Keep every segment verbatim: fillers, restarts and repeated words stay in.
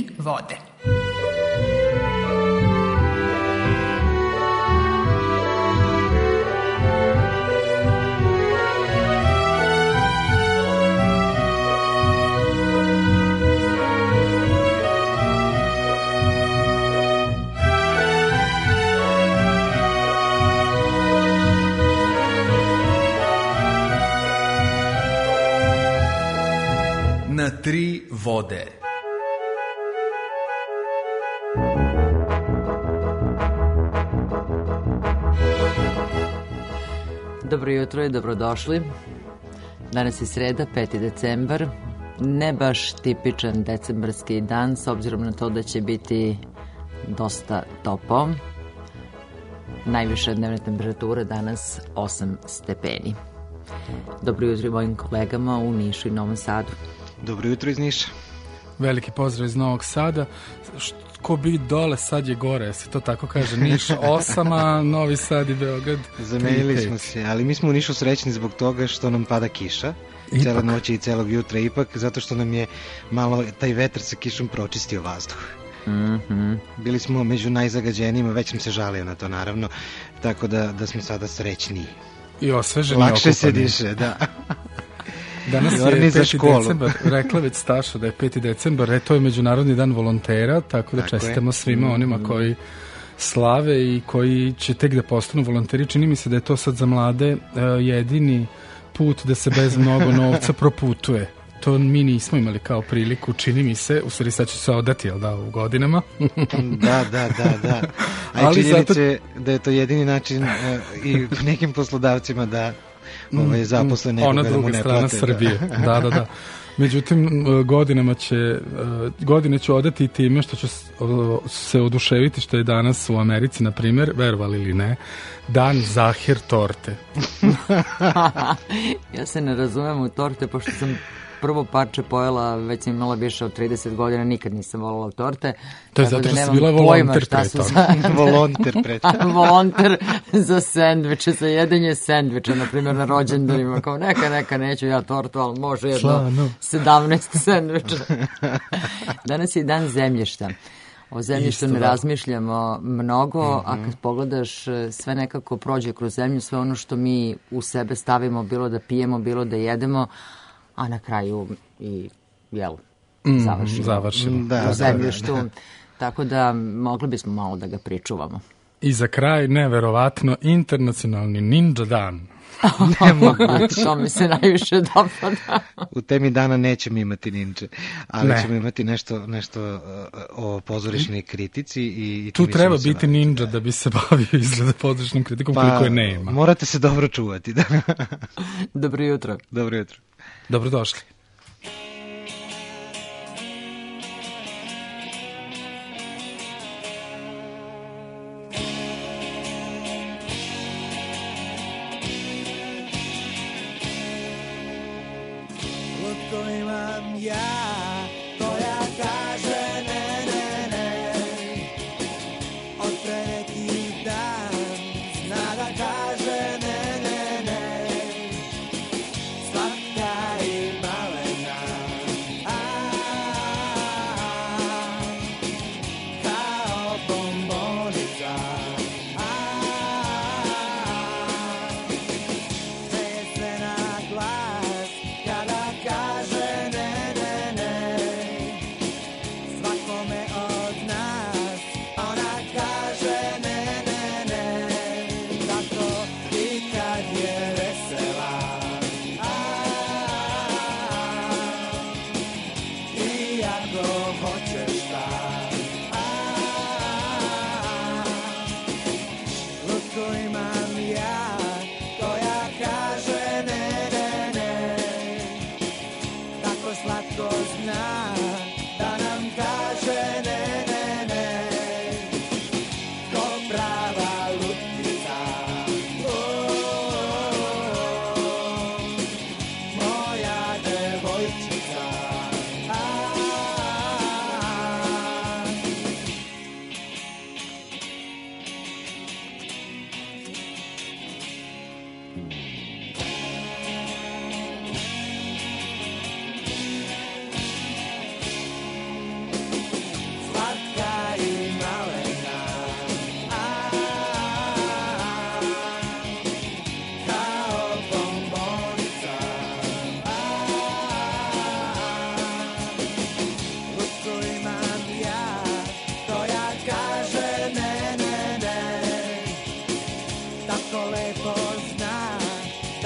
vode. Na tri vode. Dobro jutro i dobrodošli. Danas je sreda, peti decembar. Ne baš tipičan decembarski dan, s obzirom na to da će biti dosta topo. Najviša dnevna temperatura danas osam stepeni. Dobro jutro i mojim kolegama u Nišu i Novom Sadu. Dobro jutro iz Niša. Veliki pozdrav iz Novog Sada. Ko bi dole, sad je gore, se to tako kaže. Niš osam, a Novi Sad i Beograd. Zamenili smo se, ali mi smo u Nišu srećni zbog toga što nam pada kiša. Ipak. Cela noć i celog jutra ipak, zato što nam je malo taj vetar sa kišom pročistio vazduh. Mm-hmm. Bili smo među najzagađenijima, već sam se žalio na to naravno, tako da, da smo sada srećniji. I osveženi, okupani. Lakše se diše, da. Danas je peti decembar, rekla već Staša da je peti decembar, e, to je Međunarodni dan volontera, tako da tako čestitamo svima onima koji slave i koji će tek da postanu volonteri. Čini mi se da je to sad za mlade uh, jedini put da se bez mnogo novca proputuje. To mi nismo imali kao priliku, čini mi se, u stvari sad ću se odati, jel da, u godinama. da, da, da, da. A ali čini zato... se da je to jedini način uh, i nekim poslodavcima da ovaj, zaposle nekoga da mu ne plate. Ona druga strana Srbije, da, da, da. Međutim, godinama će, godine ću odati i time što ću se oduševiti što je danas u Americi, na primjer, verovali ili ne, dan Zahir torte. Ja se ne razumem u torte, pošto sam prvo parče pojela, već sam imala više od trideset godina, nikad nisam volala torte. To je zato što si bila volonter pre toga. Volonter pre toga. Volonter za sendviče, za jedenje sendviča, na primjer na rođendanima, kao neka, neka, neću ja tortu, ali može jedno sedamnaest sendviča. Danas je dan zemljišta. O zemljištu Isto, ne da. razmišljamo mnogo, mm-hmm. a kad pogledaš, sve nekako prođe kroz zemlju, sve ono što mi u sebe stavimo, bilo da pijemo, bilo da jedemo, a na kraju i, jel, mm, završimo, završimo. Da, u zemljištu. Da, da. Tako da mogli bismo malo da ga pričuvamo. I za kraj, neverovatno, internacionalni ninja dan. To mi se najviše dopada. U temi dana nećemo imati ninja, ali ne. ćemo imati nešto, nešto uh, o pozorišnoj kritici. I, i tu treba biti ninja da bi se bavio izgleda pozorišnom kritikom, pa, koliko je nema. Morate se dobro čuvati. Da. Dobro jutro. Dobro jutro. Dobrodošli.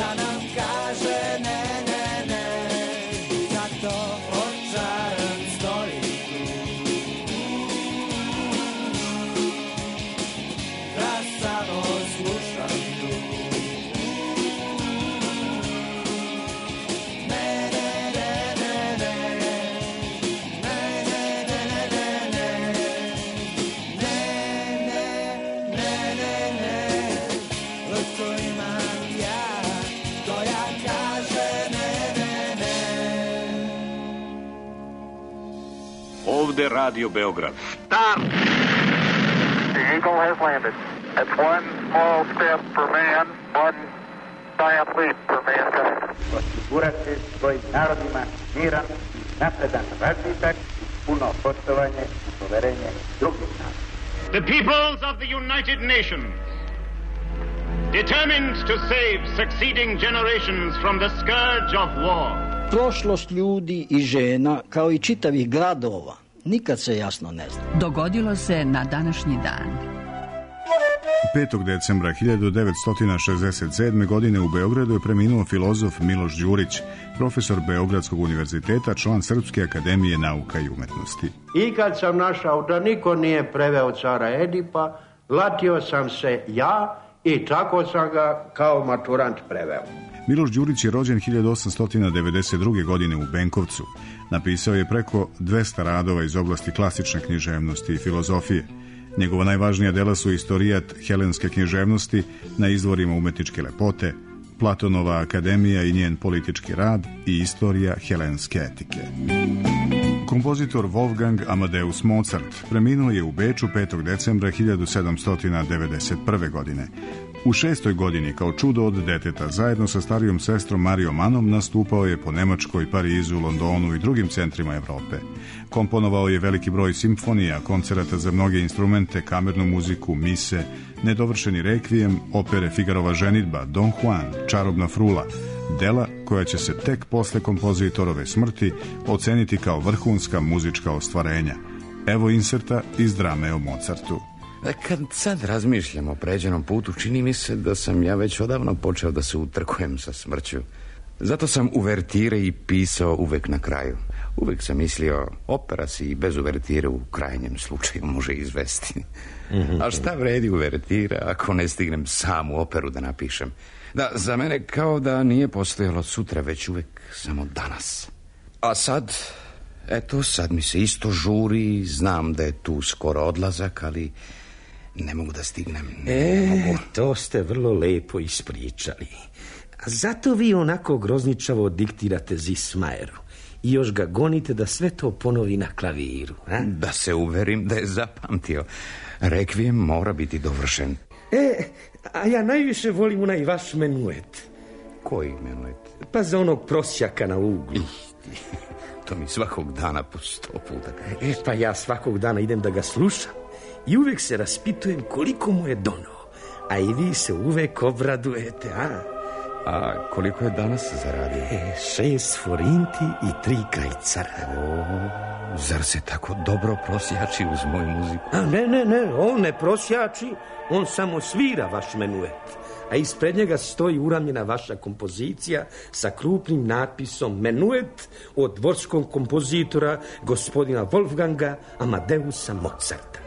da nam kaže ne, ne, ne, zato očaran stoji tu, da samo slušam tu. Ovde Radio Beograd. Stop! The Eagle has landed. That's one small step for man, one giant leap for mankind. Osigurati svojim narodima miran, napredan razvitak, puno poštovanje i poverenje drugih naroda. The peoples of the United Nations, determined to save succeeding generations from the scourge of war. Prošlost ljudi i žena, kao i čitavih gradova, nikad se jasno ne zna. Dogodilo se na današnji dan. petog decembra hiljadu devetsto šezdeset sedme. godine u Beogradu je preminuo filozof Miloš Đurić, profesor Beogradskog univerziteta, član Srpske akademije nauka i umetnosti. I kad sam našao da niko nije preveo cara Edipa, latio sam se ja i tako sam ga kao maturant preveo. Miloš Đurić je rođen hiljadu osamsto devedeset druge. godine u Benkovcu. Napisao je preko dvesta radova iz oblasti klasične književnosti i filozofije. Njegova najvažnija dela su Istorijat helenske književnosti na izvorima umetničke lepote, Platonova akademija i njen politički rad i Istorija helenske etike. Kompozitor Wolfgang Amadeus Mozart preminuo je u Beču petog decembra hiljadu sedamsto devedeset prve. godine. U šestoj godini, kao čudo od deteta, zajedno sa starijom sestrom Marijom Manom nastupao je po Nemačkoj, Parizu, Londonu i drugim centrima Evrope. Komponovao je veliki broj simfonija, koncerata za mnoge instrumente, kamernu muziku, mise, nedovršeni rekvijem, opere Figarova ženidba, Don Juan, Čarobna frula, dela koja će se tek posle kompozitorove smrti oceniti kao vrhunska muzička ostvarenja. Evo inserta iz drame o Mozartu. Kad sad razmišljam o pređenom putu, čini mi se da sam ja već odavno počeo da se utrkujem sa smrću. Zato sam uvertire i pisao uvek na kraju. Uvek sam mislio, opera si i bez uvertire u krajnjem slučaju može izvesti. A šta vredi uvertira ako ne stignem samu operu da napišem? Da, za mene kao da nije postojalo sutra, već uvek samo danas. A sad, eto, sad mi se isto žuri, znam da je tu skoro odlazak, ali ne mogu da stignem. Ne e, mogu. To ste vrlo lepo ispričali. A zato vi onako grozničavo diktirate Zismajeru i još ga gonite da sve to ponovi na klaviru. A? Da se uverim da je zapamtio. Rekvijem mora biti dovršen. E, a ja najviše volim onaj vaš menuet. Koji menuet? Pa za onog prosjaka na uglu. To mi svakog dana po sto puta kažeš. E, pa ja svakog dana idem da ga slušam i uvek se raspitujem koliko mu je donao. A i vi se uvek obradujete, a? A koliko je danas zaradio? E, šest forinti i tri krajcara. O, zar se tako dobro prosjači uz moju muziku? A ne, ne, ne, on ne prosjači, on samo svira vaš menuet. A ispred njega stoji uramljena vaša kompozicija sa krupnim natpisom menuet od dvorskog kompozitora gospodina Wolfganga Amadeusa Mozarta.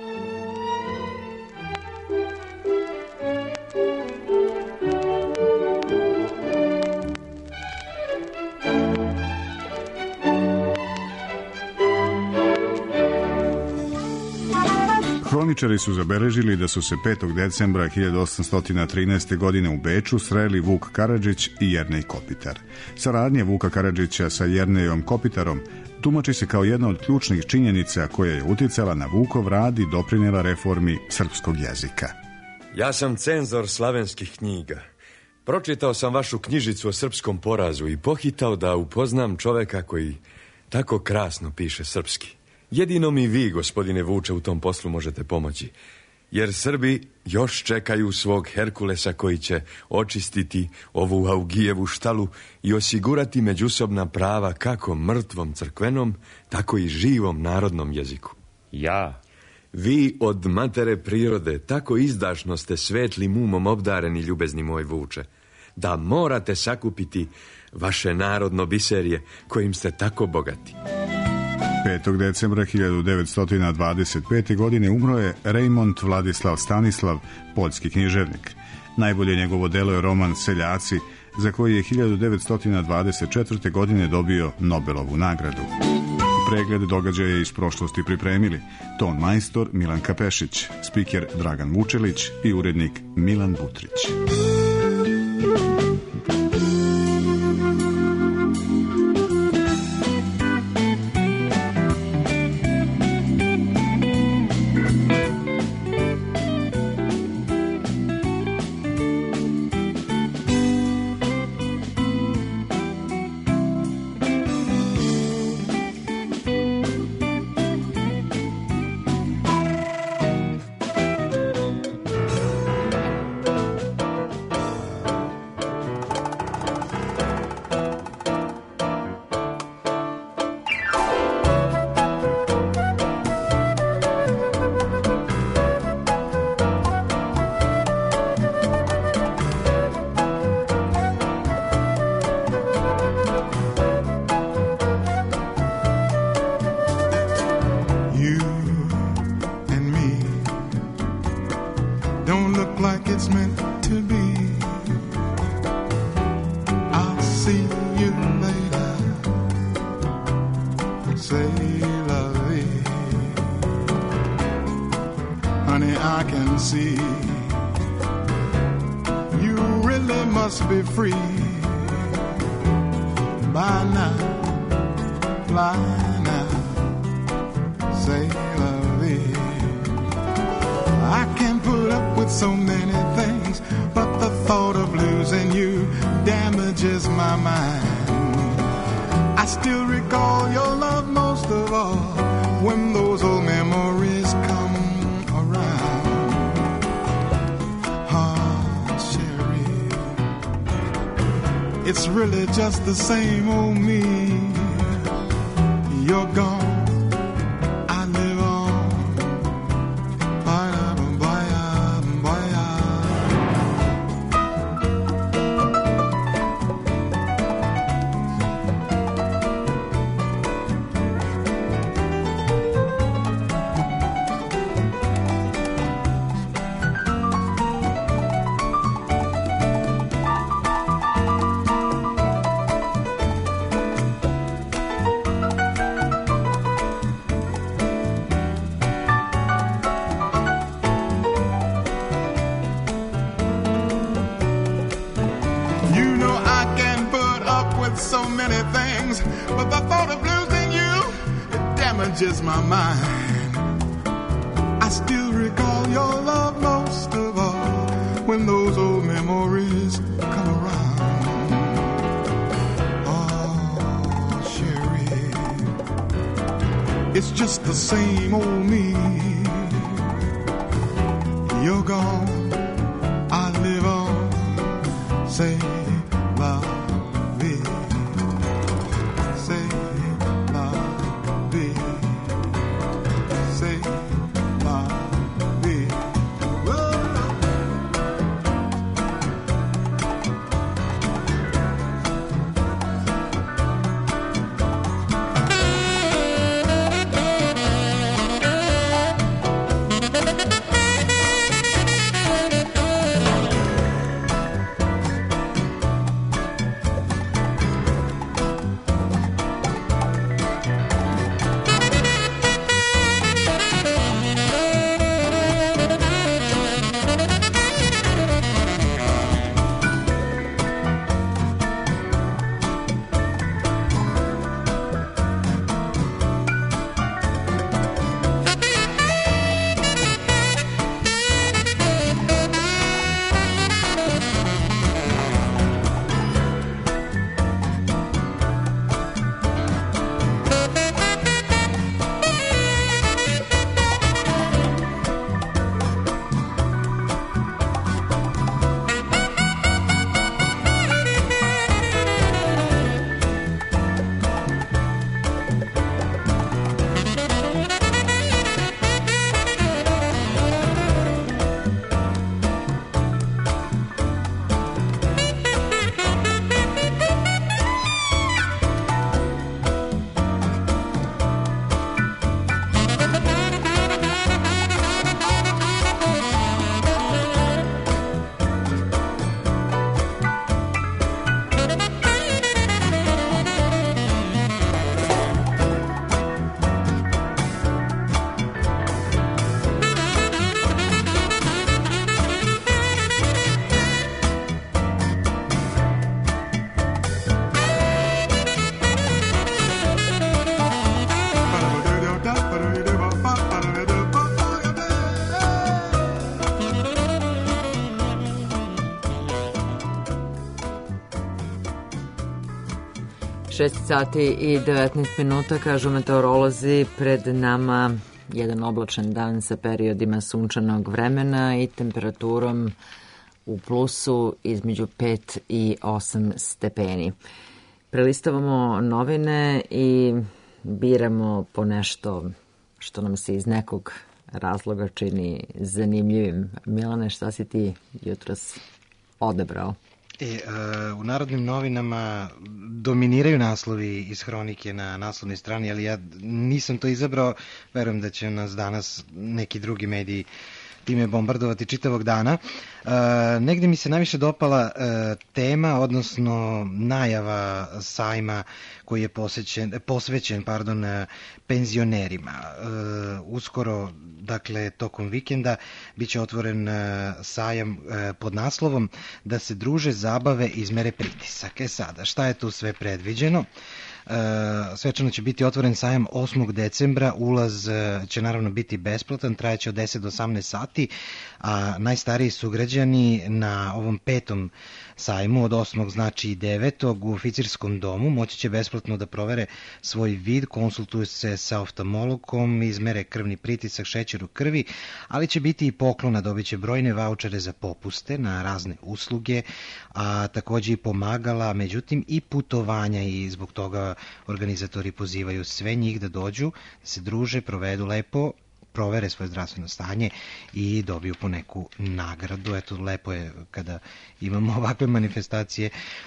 Hroničari su zabeležili da su se petog decembra hiljadu osamsto trinaeste. godine u Beču sreli Vuk Karadžić i Jernej Kopitar. Saradnja Vuka Karadžića sa Jernejom Kopitarom tumači se kao jedna od ključnih činjenica koja je uticala na Vukov rad i doprinela reformi srpskog jezika. Ja sam cenzor slavenskih knjiga. Pročitao sam vašu knjižicu o srpskom porazu i pohitao da upoznam čoveka koji tako krasno piše srpski. Jedino mi vi, gospodine Vuče, u tom poslu možete pomoći, jer Srbi još čekaju svog Herkulesa koji će očistiti ovu Augijevu štalu i osigurati međusobna prava kako mrtvom crkvenom, tako i živom narodnom jeziku. Ja? Vi od matere prirode tako izdašno ste svetlim umom obdareni, ljubezni moj Vuče. da morate sakupiti vaše narodno biserje kojim ste tako bogati. petog decembra hiljadu devetsto dvadeset pete. godine umro je Rejmont Vladislav Stanislav, poljski književnik. Najbolje njegovo delo je roman Seljaci, za koji je hiljadu devetsto dvadeset četvrte. godine dobio Nobelovu nagradu. Pregled događaja iz prošlosti pripremili ton majstor Milan Kapešić, spiker Dragan Vučelić i urednik Milan Butrić. It's really just the same old me. You're gone, I live on. Bye, bye, bye. My mind, I still recall your love most of all when those old memories come around. Oh, Sherry, it's just the same old me. You're gone, I live on. Say love. šest sati i devetnaest minuta, kažu meteorolozi, pred nama jedan oblačan dan sa periodima sunčanog vremena i temperaturom u plusu između pet i osam stepeni. Prelistavamo novine i biramo po nešto što nam se iz nekog razloga čini zanimljivim. Milane, šta si ti jutros odebrao? E, uh, u Narodnim novinama dominiraju naslovi iz hronike na naslovnoj strani, ali ja nisam to izabrao, verujem da će nas danas neki drugi mediji time bombardovati čitavog dana. E, negde mi se najviše dopala e, tema, odnosno najava sajma koji je posvećen, posvećen pardon, penzionerima. E, uskoro, dakle, tokom vikenda, bit će otvoren e, sajam e, pod naslovom da se druže, zabave, izmere pritisak. E sada, šta je tu sve predviđeno? Uh, svečano će biti otvoren sajam osmog decembra, ulaz uh, će naravno biti besplatan, trajeće od deset do osamnaest sati, a najstariji sugrađani na ovom petom sajmu od osmog znači i devetog u oficirskom domu moći će besplatno da provere svoj vid, konsultuju se sa oftalmologom, izmere krvni pritisak, šećer u krvi, ali će biti i poklona, dobit će brojne vaučere za popuste na razne usluge, a takođe i pomagala, međutim i putovanja, i zbog toga organizatori pozivaju sve njih da dođu, da se druže, provedu lepo, provere svoje zdravstveno stanje i dobiju po neku nagradu. Eto, lepo je kada imamo ovakve manifestacije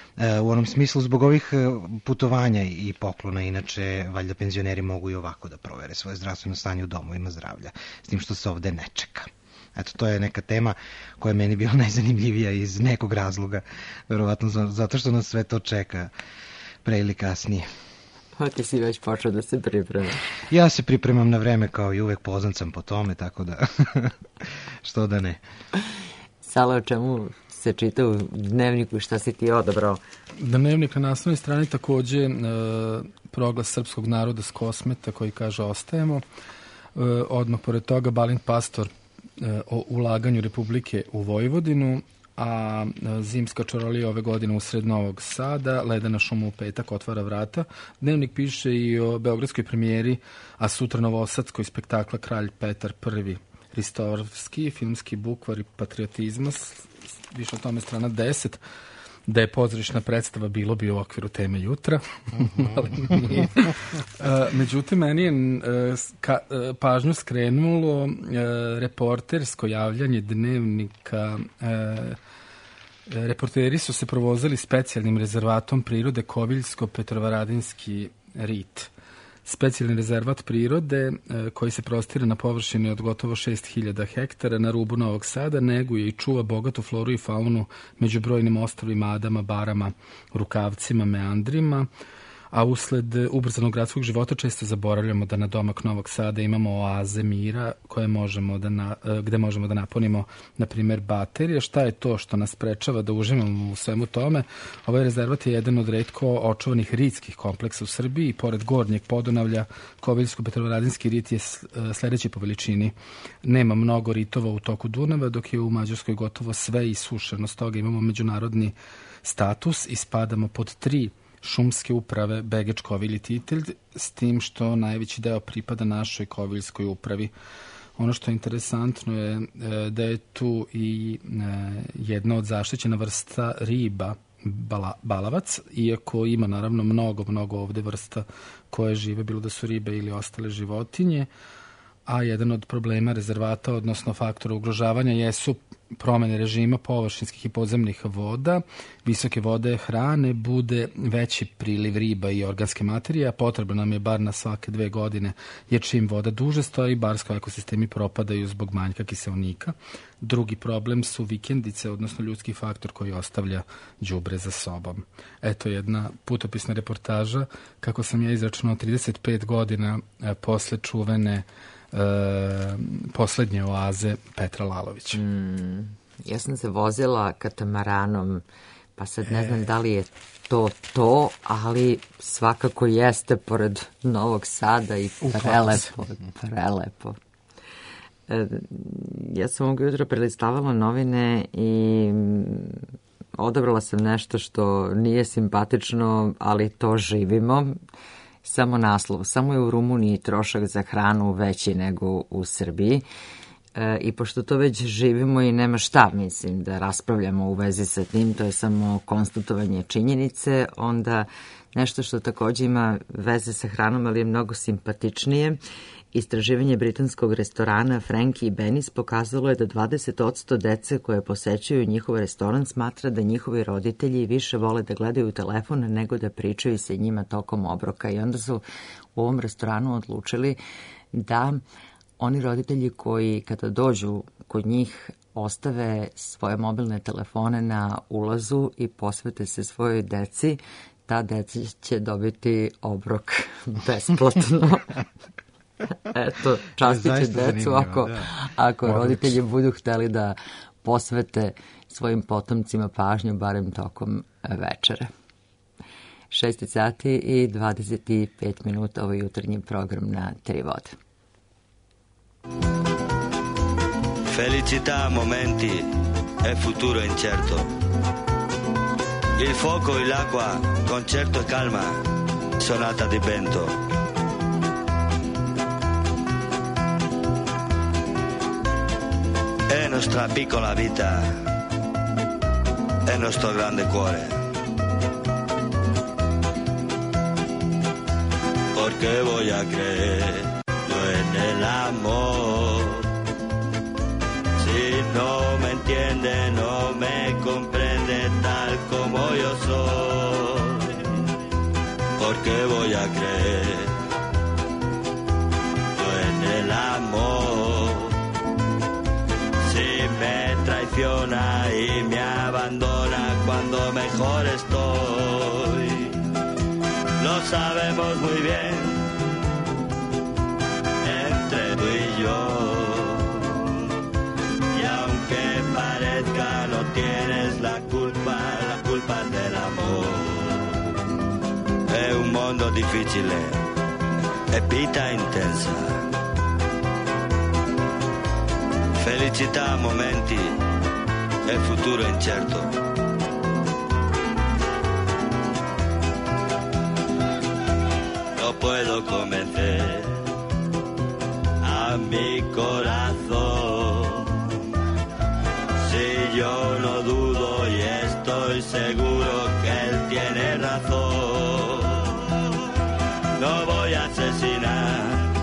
u onom smislu zbog ovih putovanja i poklona. Inače, valjda penzioneri mogu i ovako da provere svoje zdravstveno stanje u domovima zdravlja, s tim što se ovde ne čeka. Eto, to je neka tema koja je meni bila najzanimljivija iz nekog razloga, verovatno zato što nas sve to čeka pre ili kasnije. Pa ti si već počeo da se pripremaš. Ja se pripremam na vreme, kao i uvek, poznat sam po tome, tako da što da ne. Sala, o čemu se čita u dnevniku, šta si ti odabrao? Dnevnik na naslovnoj strani takođe e, proglas srpskog naroda s Kosmeta koji kaže ostajemo. E, odmah pored toga Balint Pastor e, o ulaganju Republike u Vojvodinu, a zimska čarolija ove godine usred Novog Sada, Ledena šuma u petak otvara vrata. Dnevnik piše i o beogradskoj premijeri, a sutra novosadskoj spektakla Kralj Petar prvi. Ristovski, filmski bukvar i patriotizma, više o tome strana deset, da je pozorišna predstava, bilo bi u okviru teme jutra. Ali nije. Međutim, meni je ka, pažnju skrenulo reportersko javljanje dnevnika. Reporteri su se provozali specijalnim rezervatom prirode Koviljsko-Petrovaradinski rit. Specijalni rezervat prirode koji se prostire na površini od gotovo šest hiljada hektara na rubu Novog Sada neguje i čuva bogatu floru i faunu među brojnim ostrvima, adama, barama, rukavcima, meandrima, a usled ubrzanog gradskog života često zaboravljamo da na domak Novog Sada imamo oaze mira koje možemo da na, gde možemo da napunimo, na primjer, baterije. Šta je to što nas sprečava da uživamo u svemu tome? Ovaj rezervat je jedan od retko očuvanih ritskih kompleksa u Srbiji i pored Gornjeg Podunavlja Koviljsko-Petrovaradinski rit je sledeći po veličini. Nema mnogo ritova u toku Dunava, dok je u Mađarskoj gotovo sve isušeno. Stoga imamo međunarodni status i spadamo pod tri šumske uprave Begeč, Kovilj i Titelj, s tim što najveći deo pripada našoj Koviljskoj upravi. Ono što je interesantno je da je tu i jedna od zaštićena vrsta riba, bala, balavac, iako ima naravno mnogo, mnogo ovde vrsta koje žive, bilo da su ribe ili ostale životinje, a jedan od problema rezervata, odnosno faktora ugrožavanja, jesu promene režima površinskih i podzemnih voda, visoke vode, hrane, bude veći priliv riba i organske materije, a potrebno nam je bar na svake dve godine, jer čim voda duže stoji, barsko ekosistemi propadaju zbog manjka kiseonika. Drugi problem su vikendice, odnosno ljudski faktor koji ostavlja đubre za sobom. Eto jedna putopisna reportaža kako sam ja izračunao trideset pet godina posle čuvene Uh, poslednje oaze Petra Lalovića. Mm, ja sam se vozila katamaranom, pa sad ne znam e. da li je to to, ali svakako jeste pored Novog Sada i prelepo, prelepo. E, ja sam ovog jutra prelistavala novine i odabrala sam nešto što nije simpatično, ali to živimo. Samo naslov. Samo je u Rumuniji trošak za hranu veći nego u Srbiji. E, I pošto to već živimo i nema šta, mislim, da raspravljamo u vezi sa tim, to je samo konstatovanje činjenice, onda nešto što takođe ima veze sa hranom, ali je mnogo simpatičnije. Istraživanje britanskog restorana Frankie i Benny's pokazalo je da dvadeset posto dece koje posećuju njihov restoran smatra da njihovi roditelji više vole da gledaju telefon nego da pričaju sa njima tokom obroka. I onda su u ovom restoranu odlučili da oni roditelji koji kada dođu kod njih ostave svoje mobilne telefone na ulazu i posvete se svojoj deci, ta deca će dobiti obrok besplatno. Eto, častite decu ako, da. ako roditelji budu hteli da posvete svojim potomcima pažnju barem tokom večera. šest sati i dvadeset pet minuta, ovo jutarnji program na Tri vode. Felicità, momenti e futuro incerto. Il fuoco e l'acqua, concerto e calma, sonata di vento. È nostra piccola vita, è nostro grande cuore. Porque voy a creer yo en el amor. Si no me entiende, no me comprende tal como yo soy. Porque voy a creer yo en el amor. Si me traiciona y me abandona cuando mejor estoy, lo sabemos muy bien entre tú y yo. Y aunque parezca no tienes la culpa, la culpa del amor. È un mondo difficile e vita intensa. Felicità, momenti e futuro incerto. No puedo convencer a mi corazón. Si yo no dudo y estoy seguro que él tiene razón. No voy a asesinar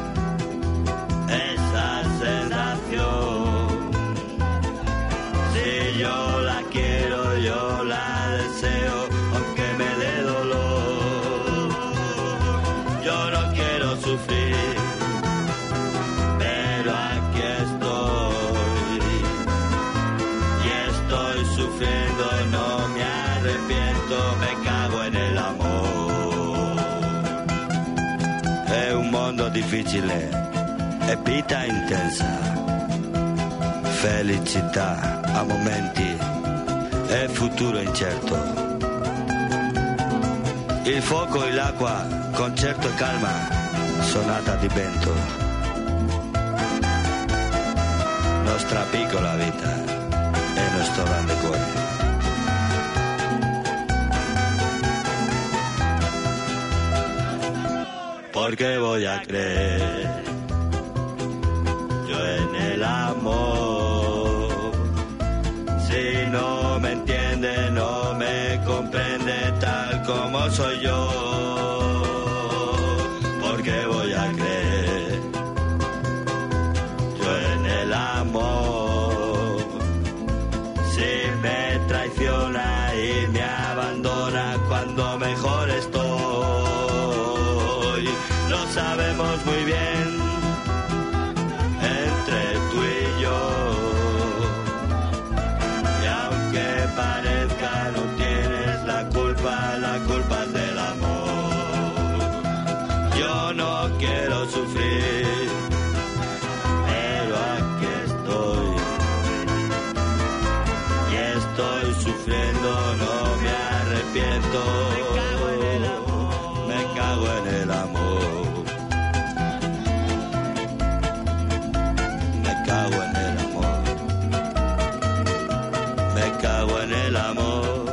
esa sensación. Yo la quiero, yo la deseo, aunque me dé dolor. Yo no quiero sufrir, pero aquí estoy. Y estoy sufriendo, no me arrepiento, me cago en el amor. È un mondo difficile e vita intensa. Felicità a momenti e futuro incerto. Il fuoco e l'acqua, concerto e calma, sonata di vento. Nostra piccola vita e nostro grande cuore. Porque voy a creer yo en el amor. Si no me entiende, no me comprende tal como soy yo. Porque voy a creer yo en el amor. Si me traiciona y me abandona cuando mejor estoy, lo sabemos muy bien entre tú y yo. Parezca no tienes la culpa, la culpa es del amor. Yo no quiero sufrir, pero aquí estoy. Y estoy sufriendo, no me arrepiento. Me cago en el amor. Me cago en el amor. Me cago en el amor.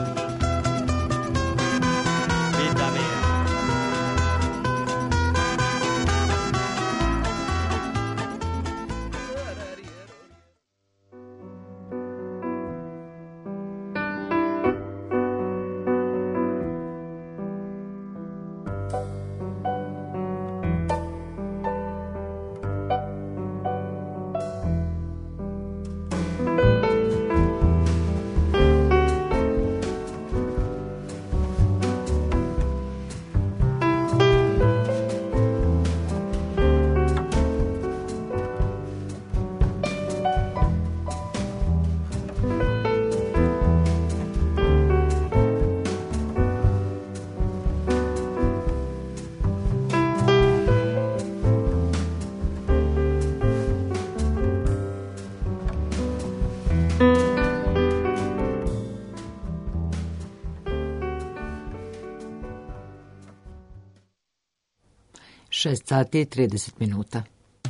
šest sati i trideset minuta.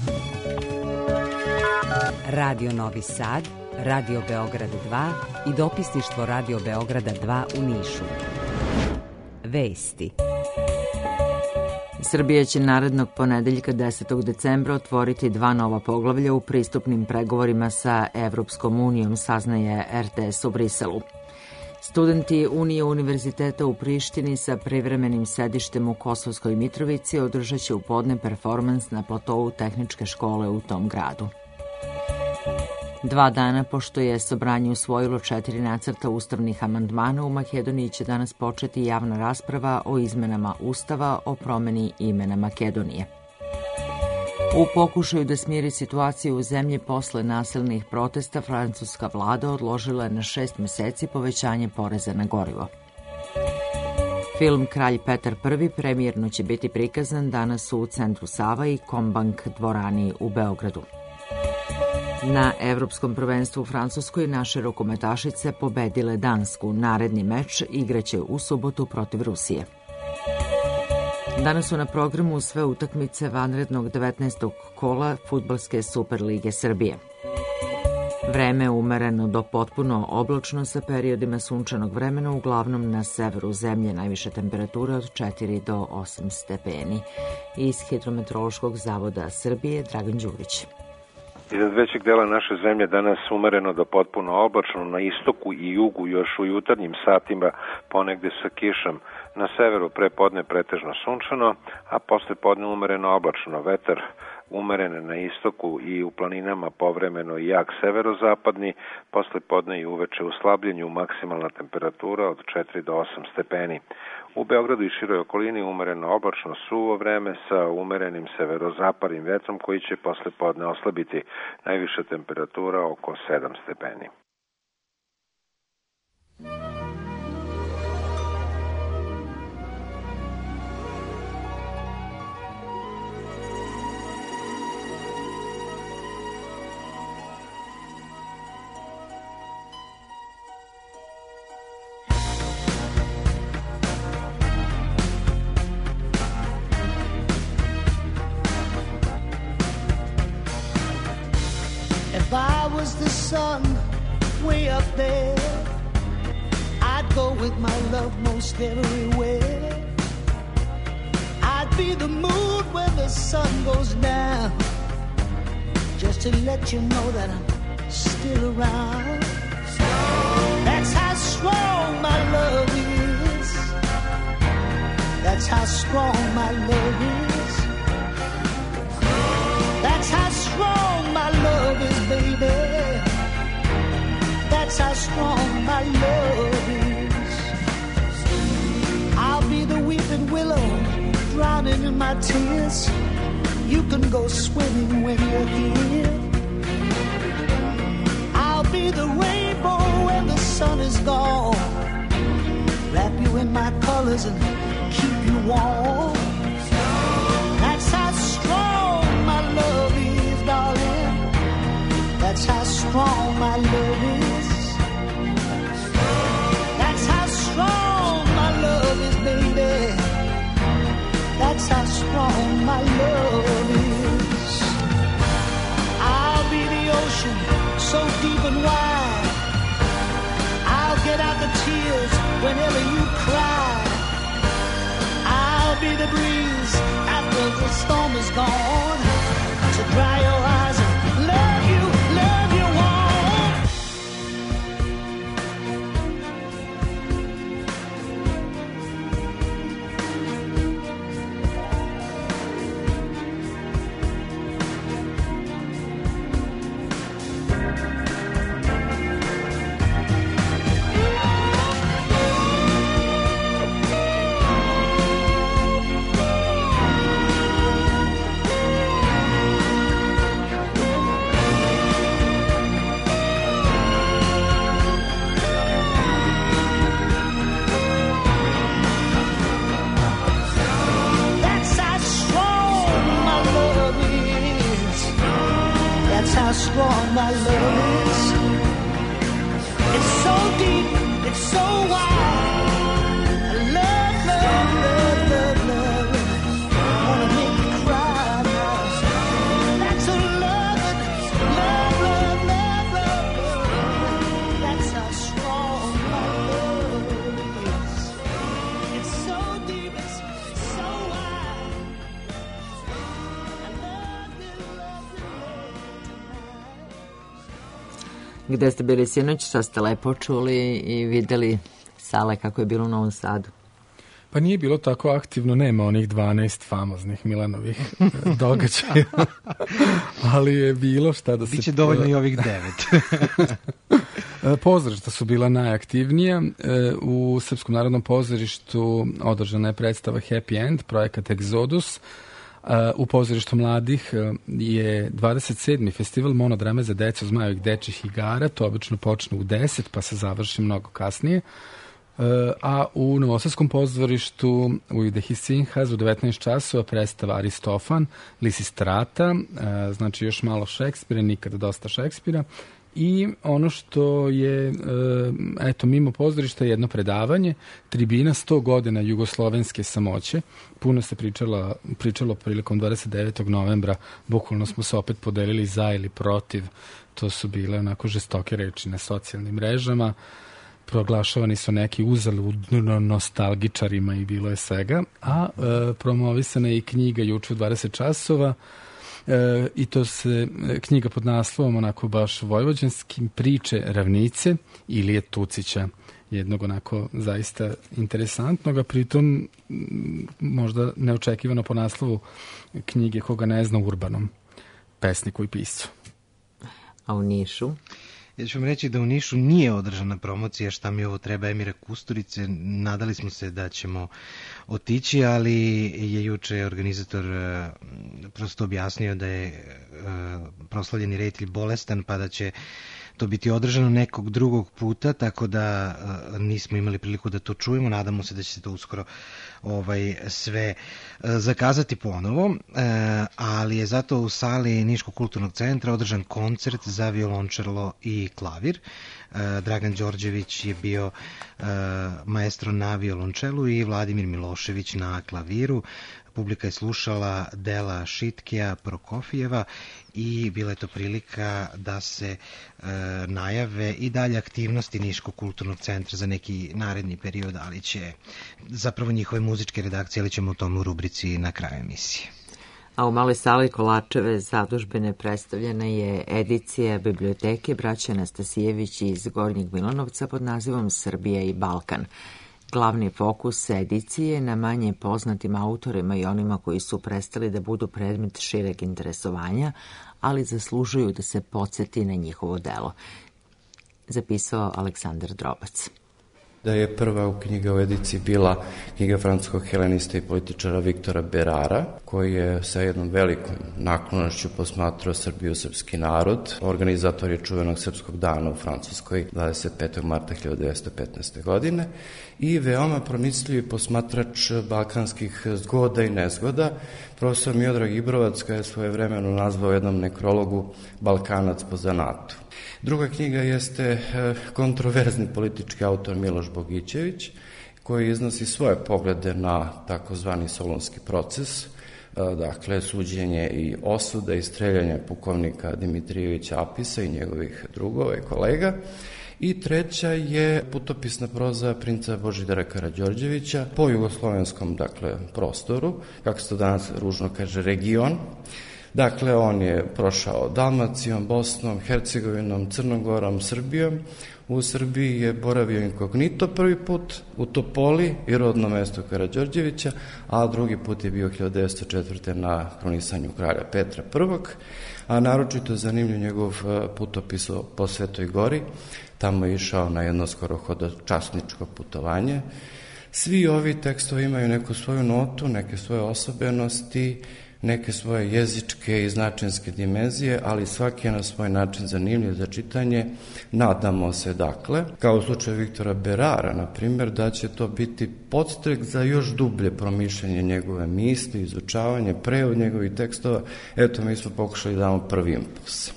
Radio Novi Sad, Radio Beograd dva i dopisništvo Radio Beograda dva u Nišu. Vesti. Srbija će narednog ponedeljka desetog decembra otvoriti dva nova poglavlja u pristupnim pregovorima sa Evropskom unijom, saznaje er te es u Briselu. Studenti Unije univerziteta u Prištini sa privremenim sedištem u Kosovskoj Mitrovici održat će u podne performans na platovu tehničke škole u tom gradu. Dva dana pošto je Sobranje usvojilo četiri nacrta ustavnih amandmana, u Makedoniji će danas početi javna rasprava o izmenama Ustava o promeni imena Makedonije. U pokušaju da smiri situaciju u zemlji posle nasilnih protesta, francuska vlada odložila je na šest meseci povećanje poreza na gorivo. Film Kralj Petar Prvi premijerno će biti prikazan danas u Centru Sava i Kombank dvorani u Beogradu. Na Evropskom prvenstvu u Francuskoj naše rukometašice pobedile Dansku. Naredni meč igraće u subotu protiv Rusije. Danas su na programu sve utakmice vanrednog devetnaestog kola Fudbalske Superlige Srbije. Vreme je umereno do potpuno oblačno sa periodima sunčanog vremena, uglavnom na severu zemlje, najviše temperature od četiri do osam stepeni. Iz Hidrometeorološkog zavoda Srbije, Dragan Đurić. Iznad većeg dela naše zemlje danas umereno do potpuno oblačno, na istoku i jugu još u jutarnjim satima ponegde sa kišom, na severu pre podne pretežno sunčano, a posle podne umereno oblačno, vetar umeren na istoku i u planinama povremeno jak severozapadni, posle podne i uveče u slabljenju maksimalna temperatura od četiri do osam stepeni. U Beogradu i široj okolini umereno oblačno suvo vreme sa umerenim severozapadnim vetrom koji će posle podne oslabiti, najviša temperatura oko sedam stepeni. If I was the sun way up there, I'd go with my love most everywhere. I'd be the moon when the sun goes down, just to let you know that I'm still around. That's how strong my love is. That's how strong my love is. That's how strong my love is, baby. That's how strong my love is. I'll be the weeping willow, drowning in my tears. You can go swimming when you're here. I'll be the rainbow when the sun is gone. Wrap you in my colors and keep you warm. That's how strong my love is, darling. That's how strong my love is. That's how strong my love is, baby. That's how strong my love is. I'll be the ocean, so deep and wide. I'll get out the tears whenever you cry. I'll be the breeze after the storm is gone, to dry your eyes and love you, love you warm. How strong my love is. It's so deep, it's so wide. I love, love, love, love, love. I wanna make you Gde ste bili sinoć, šta ste lepo čuli i videli sale kako je bilo u Novom Sadu? Pa nije bilo tako aktivno, nema onih dvanaest famoznih Milanovih događaja, ali je bilo šta da se... Biće dovoljno i ovih devet. Pozorišta su bila najaktivnija. U Srpskom narodnom pozorištu održana je predstava Happy End, projekat Exodus. U pozorištu mladih je dvadeset sedmi festival monodrame za decu Zmajevih dečjih igara. To obično počne u deset pa se završi mnogo kasnije. A u Novosadskom pozorištu u Idehisinhaz u devetnaest časova predstava Aristofan, Lisistrata, znači još malo Šekspira, nikada dosta Šekspira. I ono što je, eto, mimo pozorišta jedno predavanje, tribina sto godina jugoslovenske samoće. Puno se pričalo, pričalo prilikom dvadeset devetog novembra, bukvalno smo se opet podelili za ili protiv. To su bile onako žestoke reči na socijalnim mrežama. Proglašavani su neki uzaludno nostalgičarima i bilo je svega. A e, promovisana je i knjiga juče u dvadeset časova. E, i to se knjiga pod naslovom onako baš vojvođanskim priče ravnice Ilije Tucića, jednog onako zaista interesantnog, a pritom možda neočekivano po naslovu knjige koga ne zna Urbanom, pesniku i piscu. A u Nišu? Ja ću vam reći da u Nišu nije održana promocija Šta mi ovo treba Emira Kusturice. Nadali smo se da ćemo otići, ali je juče organizator prosto objasnio da je proslavljeni reditelj bolestan, pa da će to biti održano nekog drugog puta, tako da nismo imali priliku da to čujemo. Nadamo se da će se to uskoro ovaj, sve zakazati ponovo, ali je zato u sali Niškog kulturnog centra održan koncert za violončelo i klavir. Dragan Đorđević je bio maestro na violončelu i Vladimir Milošević na klaviru. Publika je slušala dela Šitkija Prokofijeva i bila je to prilika da se e, najave i dalje aktivnosti Niškog kulturnog centra za neki naredni period, ali će zapravo njihove muzičke redakcije, ali ćemo o tom u rubrici na kraju emisije. A u maloj sali Kolačeve zadužbine predstavljena je edicija biblioteke braće Anastasijević iz Gornjeg Milanovca pod nazivom Srbija i Balkan. Glavni fokus edicije na manje poznatim autorima i onima koji su prestali da budu predmet šireg interesovanja, ali zaslužuju da se podsjeti na njihovo delo, zapisao Aleksandar Drobac. Da je prva u knjiga u ediciji bila knjiga francuskog helenista i političara Viktora Berara, koji je sa jednom velikom naklonošću posmatrao Srbiju, srpski narod. Organizator je čuvenog srpskog dana u Francuskoj dvadeset petog marta hiljadu devetsto petnaeste. godine i veoma pronicljivi posmatrač balkanskih zgoda i nezgoda. Profesor Miodrag Ibrovac ga je svoje vremeno nazvao jednom nekrologu Balkanac po zanatu. Druga knjiga jeste kontroverzni politički autor Miloš Bogićević, koji iznosi svoje poglede na takozvani Solunski proces, dakle suđenje i osuda i streljanje pukovnika Dimitrijevića Apisa i njegovih drugova i kolega. I treća je putopisna proza princa Božidara Karađorđevića po jugoslovenskom, dakle, prostoru, kako se to danas ružno kaže, region. Dakle, on je prošao Dalmacijom, Bosnom, Hercegovinom, Crnogorom, Srbijom. U Srbiji je boravio inkognito prvi put u Topoli i rodno mesto Karađorđevića, a drugi put je bio hiljadu devetsto četvrte. na kronisanju kralja Petra prvog. A naročito zanimljiv njegov putopis po Svetoj Gori. Tamo je išao na jedno skoro hodočasničko putovanje. Svi ovi tekstovi imaju neku svoju notu, neke svoje osobenosti, neke svoje jezičke i značinske dimenzije, ali svaki je na svoj način zanimljiv za čitanje. Nadamo se, dakle, kao u slučaju Viktora Berara, na primjer, da će to biti podstrek za još dublje promišljanje njegove misli, izučavanje, prevod njegovih tekstova. Eto, mi smo pokušali da damo prvi impuls.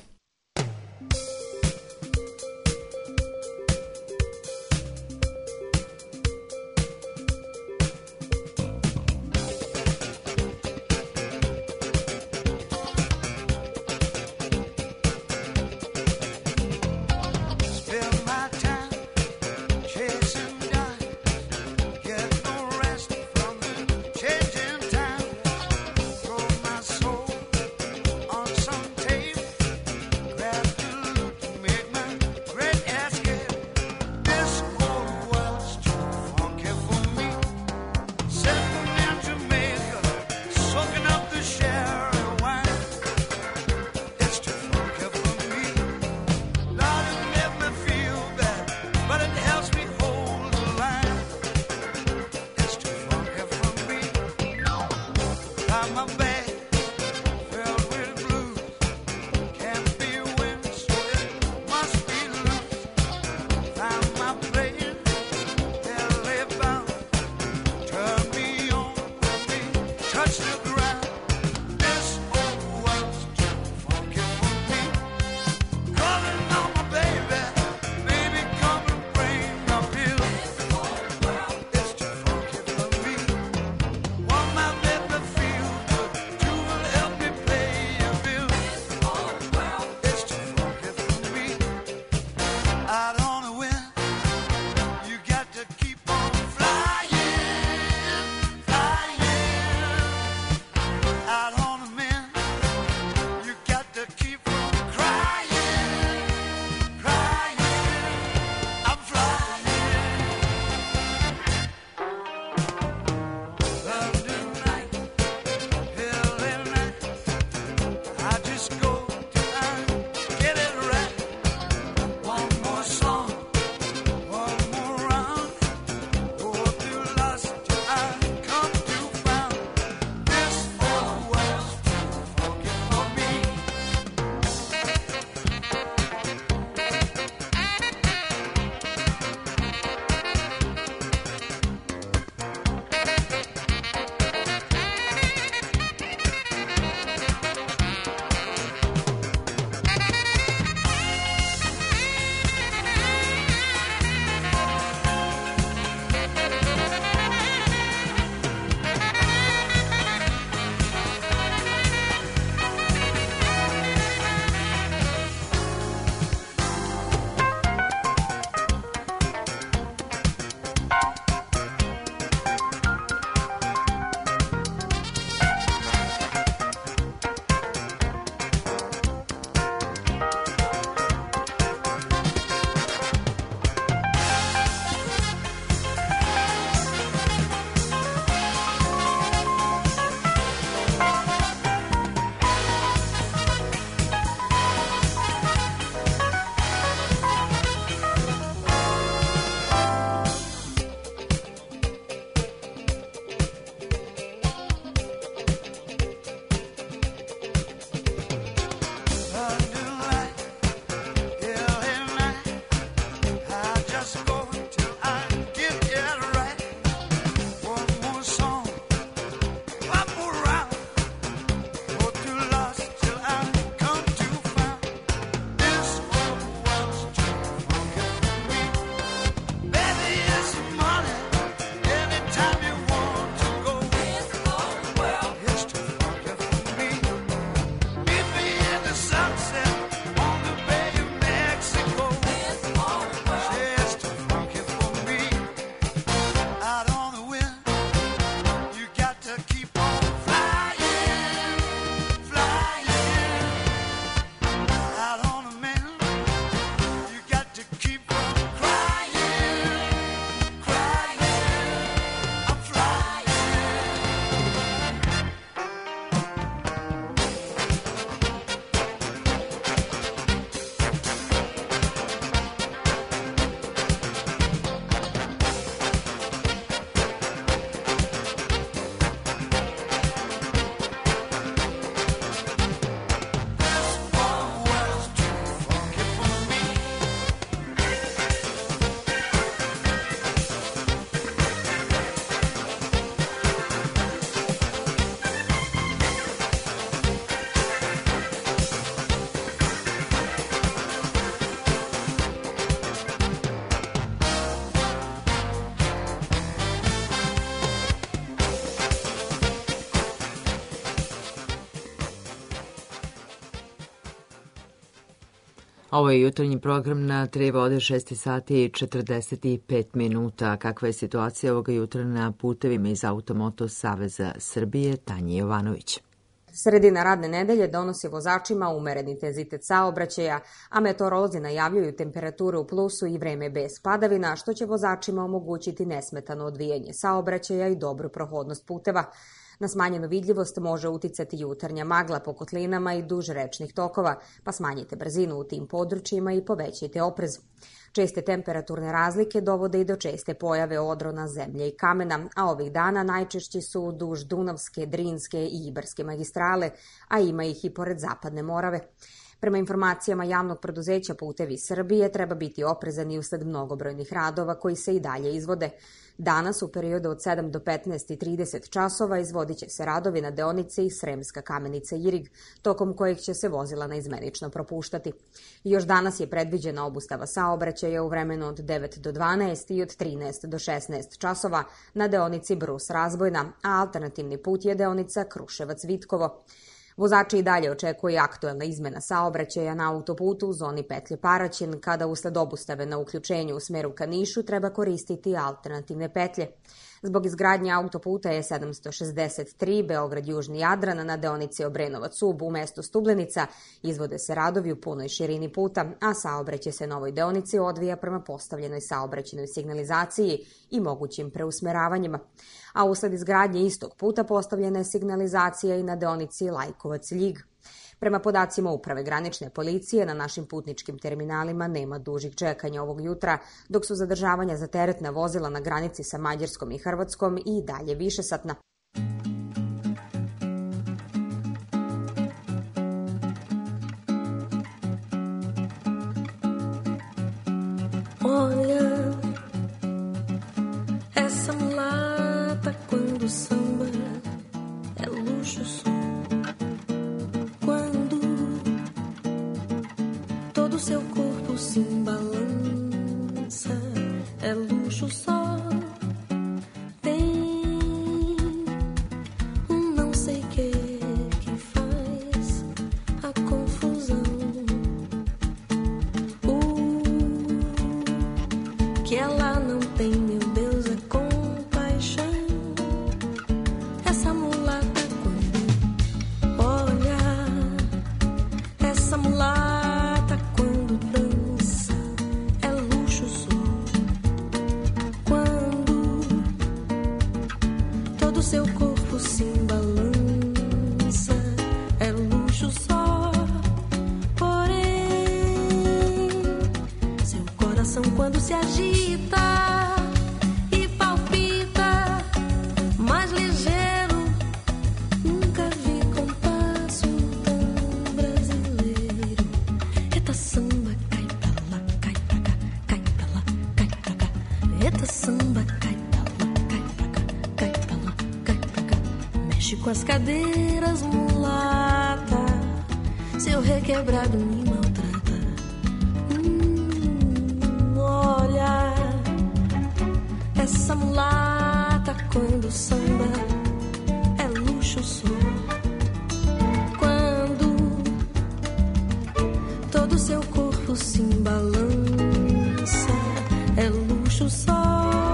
Changing time, throw my soul on some tape. Ovo je jutarnji program na tri vode, šest sati i četrdeset pet minuta. Kakva je situacija ovoga jutra na putevima iz Automoto Saveza Srbije? Tanja Jovanović. Sredina radne nedelje donosi vozačima umeren intenzitet saobraćaja, a meteorolozi najavljuju temperature u plusu i vreme bez padavina, što će vozačima omogućiti nesmetano odvijanje saobraćaja i dobru prohodnost puteva. Na smanjenu vidljivost može uticati jutarnja magla po kotlinama i duž rečnih tokova, pa smanjite brzinu u tim područjima i povećajte oprez. Česte temperaturne razlike dovode i do česte pojave odrona zemlje i kamena, a ovih dana najčešći su duž Dunavske, Drinske i Ibarske magistrale, a ima ih i pored Zapadne Morave. Prema informacijama javnog preduzeća Putevi Srbije treba biti oprezan i usled mnogobrojnih radova koji se i dalje izvode. Danas u periodu od sedam do petnaest i trideset časova izvodit će se radovi na deonici Sremska Kamenica-Irig, tokom kojih će se vozila naizmenično propuštati. Još danas je predviđena obustava saobraćaja u vremenu od devet do dvanaest i od trinaest do šesnaest časova na deonici Brus-Razbojna, a alternativni put je deonica Kruševac-Vitkovo. Vozači i dalje očekuje aktuelna izmena saobraćaja na autoputu u zoni petlje Paraćin, kada usled obustave na uključenju u smeru ka Nišu treba koristiti alternativne petlje. Zbog izgradnje autoputa E sedamsto šezdeset tri Beograd-Južni Jadran na deonici Obrenovac-Ub u mestu Stublenica izvode se radovi u punoj širini puta, a saobraćaj se na ovoj deonici odvija prema postavljenoj saobraćajnoj signalizaciji i mogućim preusmeravanjima. A usled izgradnje istog puta postavljena je signalizacija i na deonici Lajkovac-Ljig. Prema podacima Uprave granične policije, na našim putničkim terminalima nema dužih čekanja ovog jutra, dok su zadržavanja za teretna vozila na granici sa Mađarskom i Hrvatskom i dalje višesatna. Olha, essa mulata quando samba é luxo só. Todo seu corpo se balança, é luxo só. Tem um não sei que que faz a confusão. Uh, que ela não tem, meu Deus, é compaixão. Essa mulata quando olha, essa mulata seu corpo se balança, é luxo só. Porém, seu coração quando se agita e palpita mais ligeiro, nunca vi compasso tão brasileiro. Eita samba, cai pra lá, cai pra cá, cai pra lá, cai pra cá. Eita samba, cai com as cadeiras mulata, seu requebrado me maltrata. Hum, olha, essa mulata quando samba é luxo só. Quando todo seu corpo se balança, é luxo só.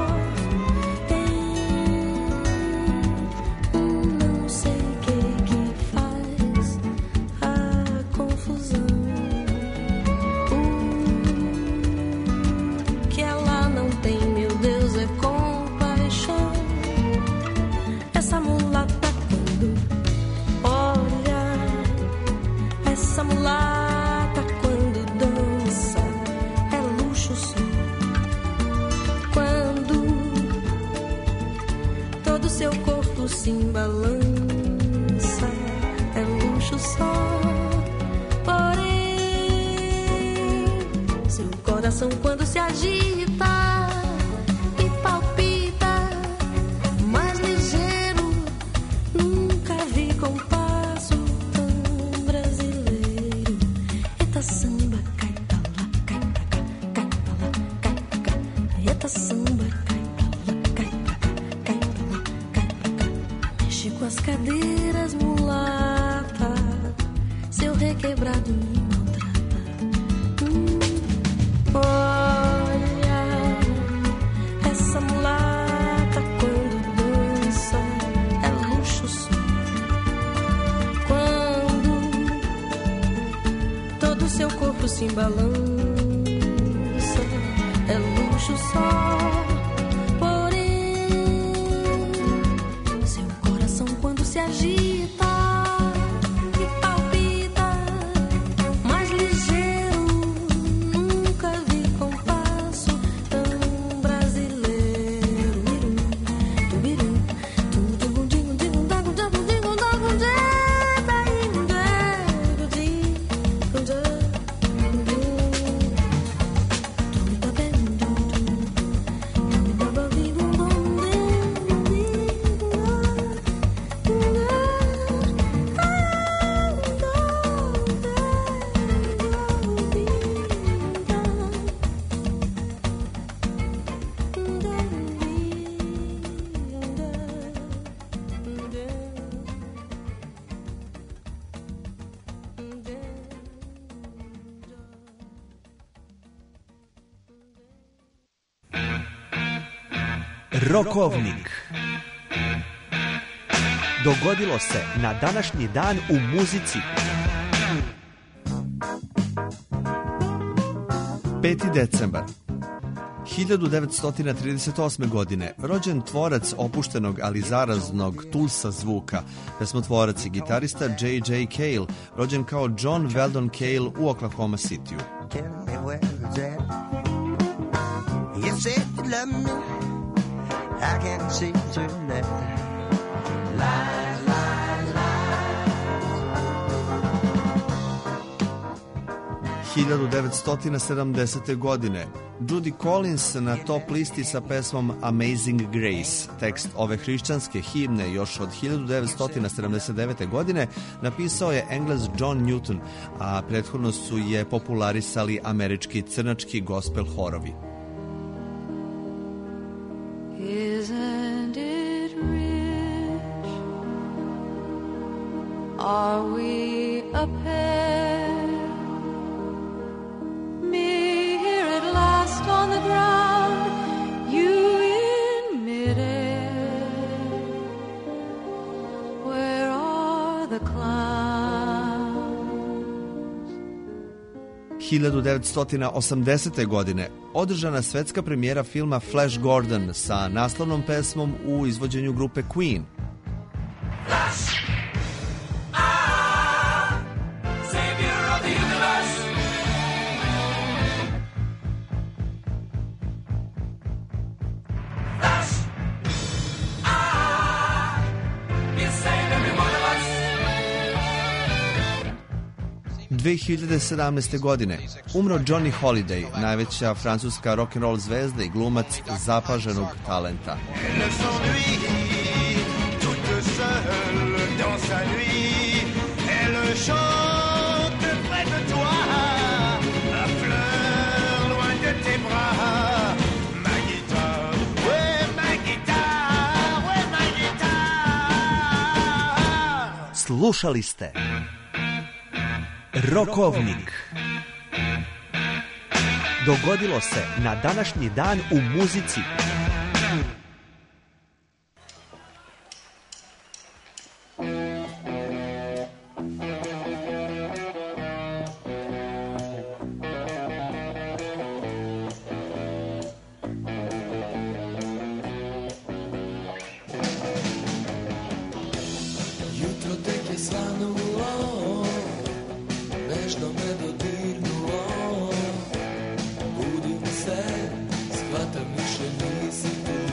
Se balança, é luxo só. Porém, seu coração quando se agita e palpita mais ligeiro, nunca vi compasso tão brasileiro. Eita samba, cai pra lá, cai pra cá, cai pra lá, cai pra cá. Eita samba, cai pra lá, cai pra cá, cai pra lá, cai pra cá. Mexe com as cadeiras mulata, seu requebrado me maltrata. Hum, olha, essa mulata quando dança é luxo só. Quando todo seu corpo se balança, é luxo só. Porém, seu coração quando Rokovnik. Dogodilo se na današnji dan u muzici. peti decembar. hiljadu devetsto trideset osme. godine rođen tvorac opuštenog ali zaraznog Tulsa zvuka, pesmotvorac i gitarista J J Cale, rođen kao John Weldon Cale u Oklahoma Cityu. hiljadu devetsto sedamdesete. godine Judy Collins na top listi sa pesmom Amazing Grace. Tekst ove hrišćanske himne još od hiljadu devetsto sedamdeset devete. godine napisao je Englez John Newton, a prethodno su je popularisali američki crnački gospel horovi. Isn't it rich? Are we a pair? Me here at last on the ground, you in midair. Where are the clouds? hiljadu devetsto osamdesete. godine održana svetska premijera filma Flash Gordon sa naslovnom pesmom u izvođenju grupe Queen. Flash! dve hiljade sedamnaeste. godine umro Johnny Holiday, najveća francuska rock'n'roll zvezda i glumac zapaženog talenta. Slušali ste Rokovnik. Dogodilo se na današnji dan u muzici. Jutro tek je svanulo, nešto me dodirnulo. Budim se, shvatam više nisi tu.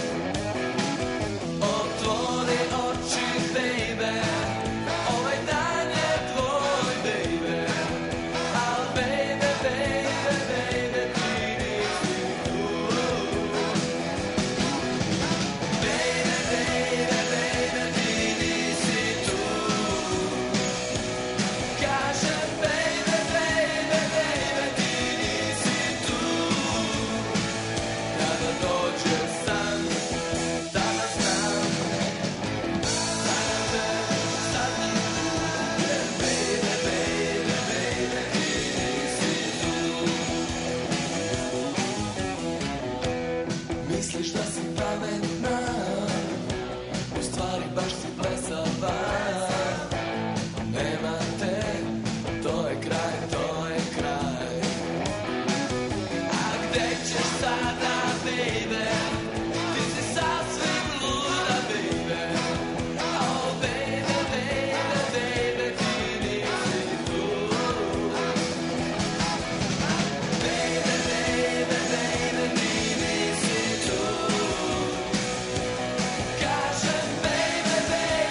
Otvori oči, baby, ovaj dan je tvoj, baby. Al baby, baby, baby, ti nisi tu. Baby, baby, baby, ti nisi tu. Kažem, baby, baby, baby, ti nisi tu. Kada dođe san, tada znam. Sada te, sad ću tu. Jer baby, baby, baby, ti nisi tu. Misliš da si pametna, u stvari baš si blesava. Nema te, to je kraj, to je kraj. A gde ćeš sada, baby? Ti si sasvim luda, baby. Oh, baby, baby, baby, ti nisi tu. Baby, baby, baby, ti nisi tu. Kažem, baby, baby,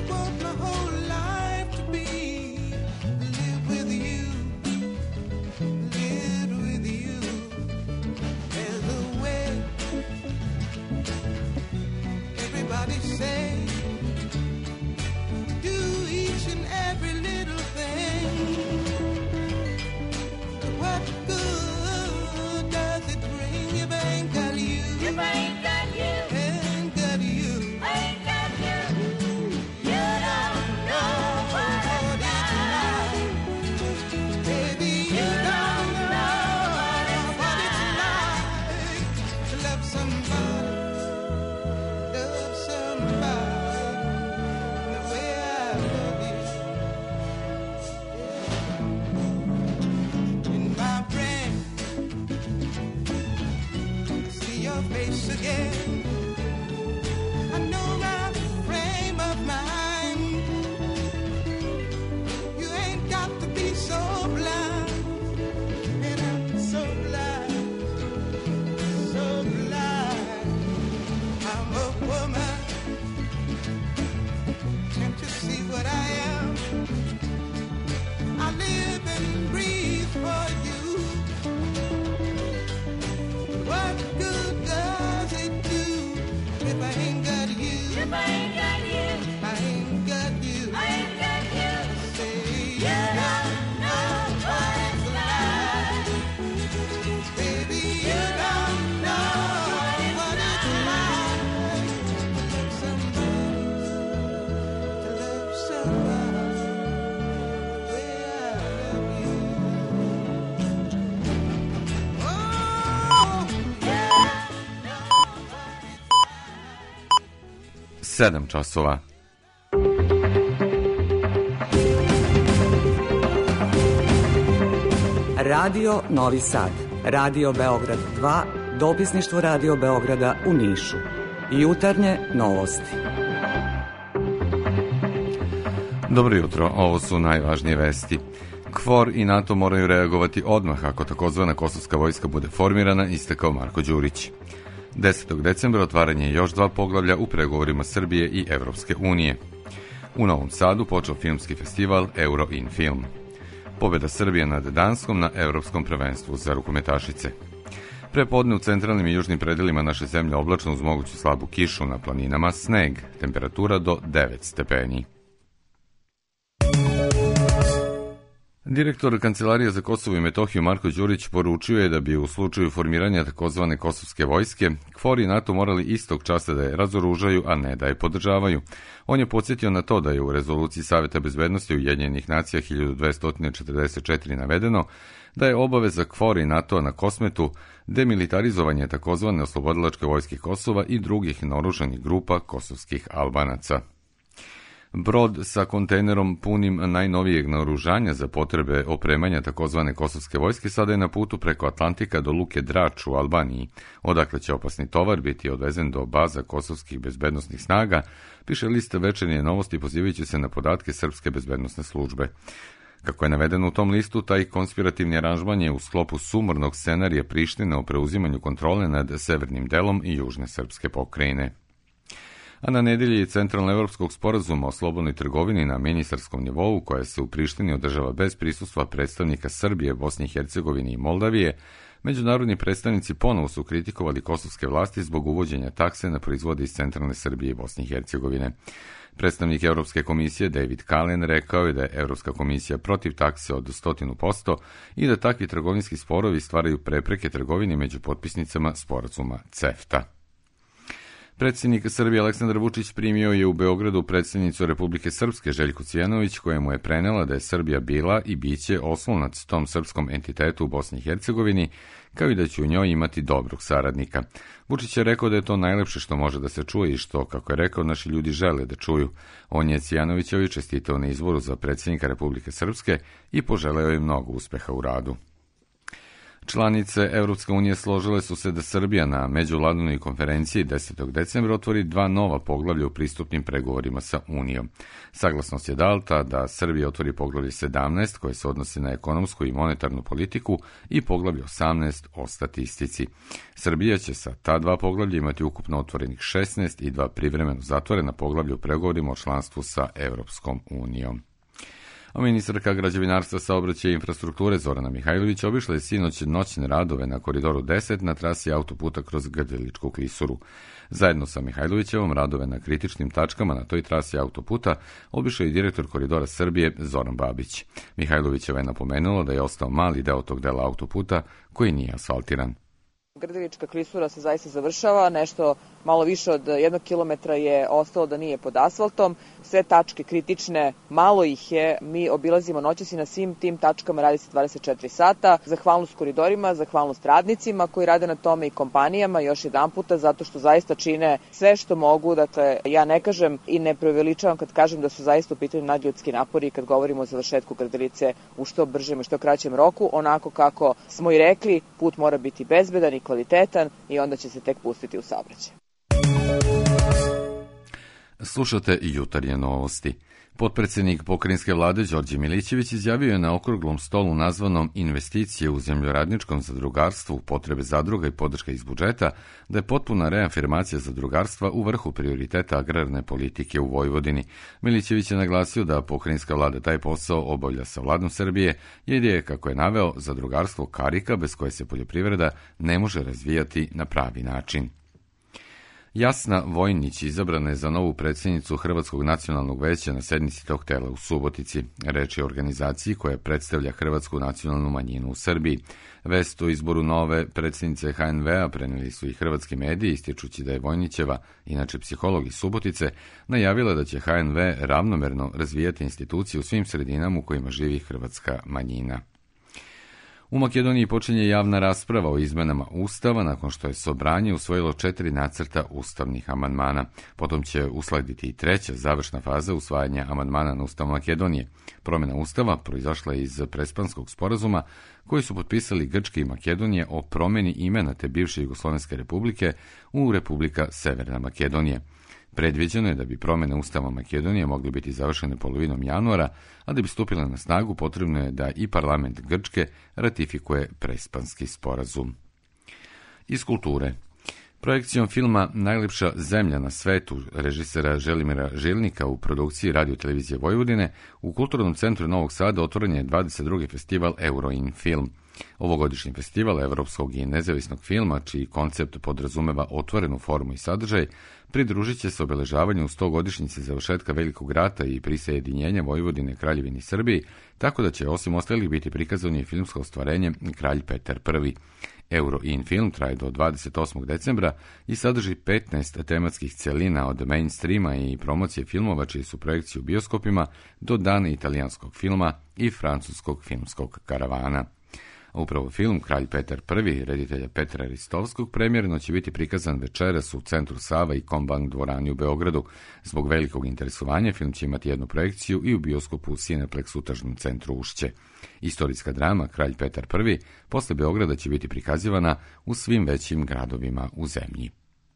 sedam časova. Radio Novi Sad, Radio Beograd dva, dopisništvo Radio Beograda u Nišu. Jutarnje novosti. Dobro jutro, ovo su najvažnije vesti. KFOR i NATO moraju reagovati odmah ako takozvana kosovska vojska bude formirana, istakao Marko Đurić. desetog decembra otvaranje je još dva poglavlja u pregovorima Srbije i Evropske unije. U Novom Sadu počeo filmski festival Euro in Film. Pobjeda Srbije nad Danskom na Evropskom prvenstvu za rukometašice. Prepodne u centralnim i južnim predelima naše zemlje oblačno uz moguću slabu kišu, na planinama sneg, temperatura do devet stepeni. Direktor Kancelarije za Kosovo i Metohiju Marko Đurić poručio je da bi u slučaju formiranja takozvane kosovske vojske KFOR i NATO morali istog časa da je razoružaju, a ne da je podržavaju. On je podsjetio na to da je u rezoluciji Saveta bezbednosti Ujedinjenih nacija hiljadu dvesta četrdeset četiri navedeno da je obaveza KFOR i NATO na Kosmetu demilitarizovanje takozvane oslobodilačke vojske Kosova i drugih naoružanih grupa kosovskih Albanaca. Brod sa kontejnerom punim najnovijeg naoružanja za potrebe opremanja takozvane kosovske vojske sada je na putu preko Atlantika do luke Drač u Albaniji, odakle će opasni tovar biti odvezen do baza kosovskih bezbednosnih snaga, piše list Večernje novosti pozivajući se na podatke Srpske bezbednosne službe. Kako je navedeno u tom listu, taj konspirativni aranžman je u sklopu sumornog scenarija Prištine o preuzimanju kontrole nad severnim delom i južne srpske pokrajine. A na nedelji Centralnoevropskog sporazuma o slobodnoj trgovini na ministarskom nivou, koja se u Prištini održava bez prisustva predstavnika Srbije, Bosne i Hercegovine i Moldavije, međunarodni predstavnici ponovo su kritikovali kosovske vlasti zbog uvođenja takse na proizvode iz centralne Srbije i Bosne i Hercegovine. Predstavnik Evropske komisije David Kalen rekao je da je Evropska komisija protiv takse od sto posto i da takvi trgovinski sporovi stvaraju prepreke trgovini među potpisnicama sporazuma CEFTA. Predsjednik Srbije Aleksandar Vučić primio je u Beogradu predsjednicu Republike Srpske Željku Cvijanović, koja mu je prenela da je Srbija bila i biće oslonac tom srpskom entitetu u Bosni i Hercegovini, kao i da će u njoj imati dobrog saradnika. Vučić je rekao da je to najlepše što može da se čuje i što, kako je rekao, naši ljudi žele da čuju. On je Cvijanovićevi čestitao na izboru za predsjednika Republike Srpske i poželeo je mnogo uspeha u radu. Članice Evropske unije složile su se da Srbija na međuvladinoj konferenciji desetog decembra otvori dva nova poglavlja u pristupnim pregovorima sa Unijom. Saglasnost je data da Srbija otvori poglavlje sedamnaest koje se odnosi na ekonomsku i monetarnu politiku i poglavlje osamnaest o statistici. Srbija će sa ta dva poglavlja imati ukupno otvorenih šesnaest i dva privremeno zatvorena poglavlja u pregovorima o članstvu sa Evropskom unijom. A ministarka građevinarstva, saobraćaja i infrastrukture Zorana Mihajlović obišla je sinoć noćne radove na Koridoru deset na trasi autoputa kroz Grdeličku klisuru. Zajedno sa Mihajlovićevom radove na kritičnim tačkama na toj trasi autoputa obišao i direktor Koridora Srbije Zoran Babić. Mihajlovićeva je napomenula da je ostao mali deo tog dela autoputa koji nije asfaltiran. Grdelička klisura se zaista završava, nešto malo više od jednog kilometra je ostalo da nije pod asfaltom, sve tačke kritične, malo ih je, mi obilazimo noćas i na svim tim tačkama radi se dvadeset četiri sata, zahvalnost koridorima, zahvalnost radnicima koji rade na tome i kompanijama još jedan puta, zato što zaista čine sve što mogu, dakle ja ne kažem i ne preveličavam kad kažem da su zaista u pitanju nadljudski napori kad govorimo o završetku Grdelice u što bržem i što kraćem roku, onako kako smo i rekli, put mora biti bezbedan i kvalitetan i onda će se tek pustiti u saobraćaj. Slušate jutarnje novosti. Potpredsednik pokrajinske vlade Đorđe Milićević izjavio je na okruglom stolu nazvanom Investicije u zemljoradničkom zadrugarstvu, potrebe zadruga i podrška iz budžeta, da je potpuna reafirmacija zadrugarstva u vrhu prioriteta agrarne politike u Vojvodini. Milićević je naglasio da pokrajinska vlada taj posao obavlja sa vladom Srbije, jer je, kako je naveo, zadrugarstvo karika bez koje se poljoprivreda ne može razvijati na pravi način. Jasna Vojnić izabrana je za novu predsjednicu Hrvatskog nacionalnog veća na sednici tog tela u Subotici. Reč je o organizaciji koja predstavlja hrvatsku nacionalnu manjinu u Srbiji. Vest o izboru nove predsjednice ha en ve a preneli su i hrvatski mediji, ističući da je Vojnićeva, inače psiholog iz Subotice, najavila da će ha en ve ravnomerno razvijati institucije u svim sredinama u kojima živi hrvatska manjina. U Makedoniji počinje javna rasprava o izmenama Ustava nakon što je Sobranje usvojilo četiri nacrta ustavnih amandmana. Potom će uslediti i treća završna faza usvajanja amandmana na Ustav Makedonije. Promjena Ustava proizašla je iz Prespanskog sporazuma koji su potpisali Grčka i Makedonija o promjeni imena te bivše Jugoslovenske republike u Republika Severna Makedonija. Predviđeno je da bi promjene Ustava Makedonije mogli biti završene polovinom januara, a da bi stupile na snagu potrebno je da i parlament Grčke ratifikuje Prespanski sporazum. Iz kulture. Projekcijom filma Najlepša zemlja na svetu režisera Želimira Žilnika u produkciji Radio televizije Vojvodine u Kulturnom centru Novog Sada otvoren je dvadeset drugi festival Euroin Film. Ovogodišnji festival evropskog i nezavisnog filma, čiji koncept podrazumeva otvorenu formu i sadržaj, pridružit će se obeležavanju stogodišnjice završetka Velikog rata i prisajedinjenja Vojvodine Kraljevini Srbiji, tako da će osim ostalih biti prikazano i filmsko ostvarenje Kralj Petar Prvi. Euroin film traje do dvadeset osmog decembra i sadrži petnaest tematskih celina od mainstreama i promocije filmova čiji su projekcije u bioskopima do dana italijanskog filma i francuskog filmskog karavana. Upravo film Kralj Petar Prvi, reditelja Petra Ristovskog, premijerno će biti prikazan večeras u Centru Sava i Kombank dvorani u Beogradu. Zbog velikog interesovanja film će imati jednu projekciju i u bioskopu Cineplex u tržnom centru Ušće. Istorijska drama Kralj Petar Prvi posle Beograda će biti prikazivana u svim većim gradovima u zemlji.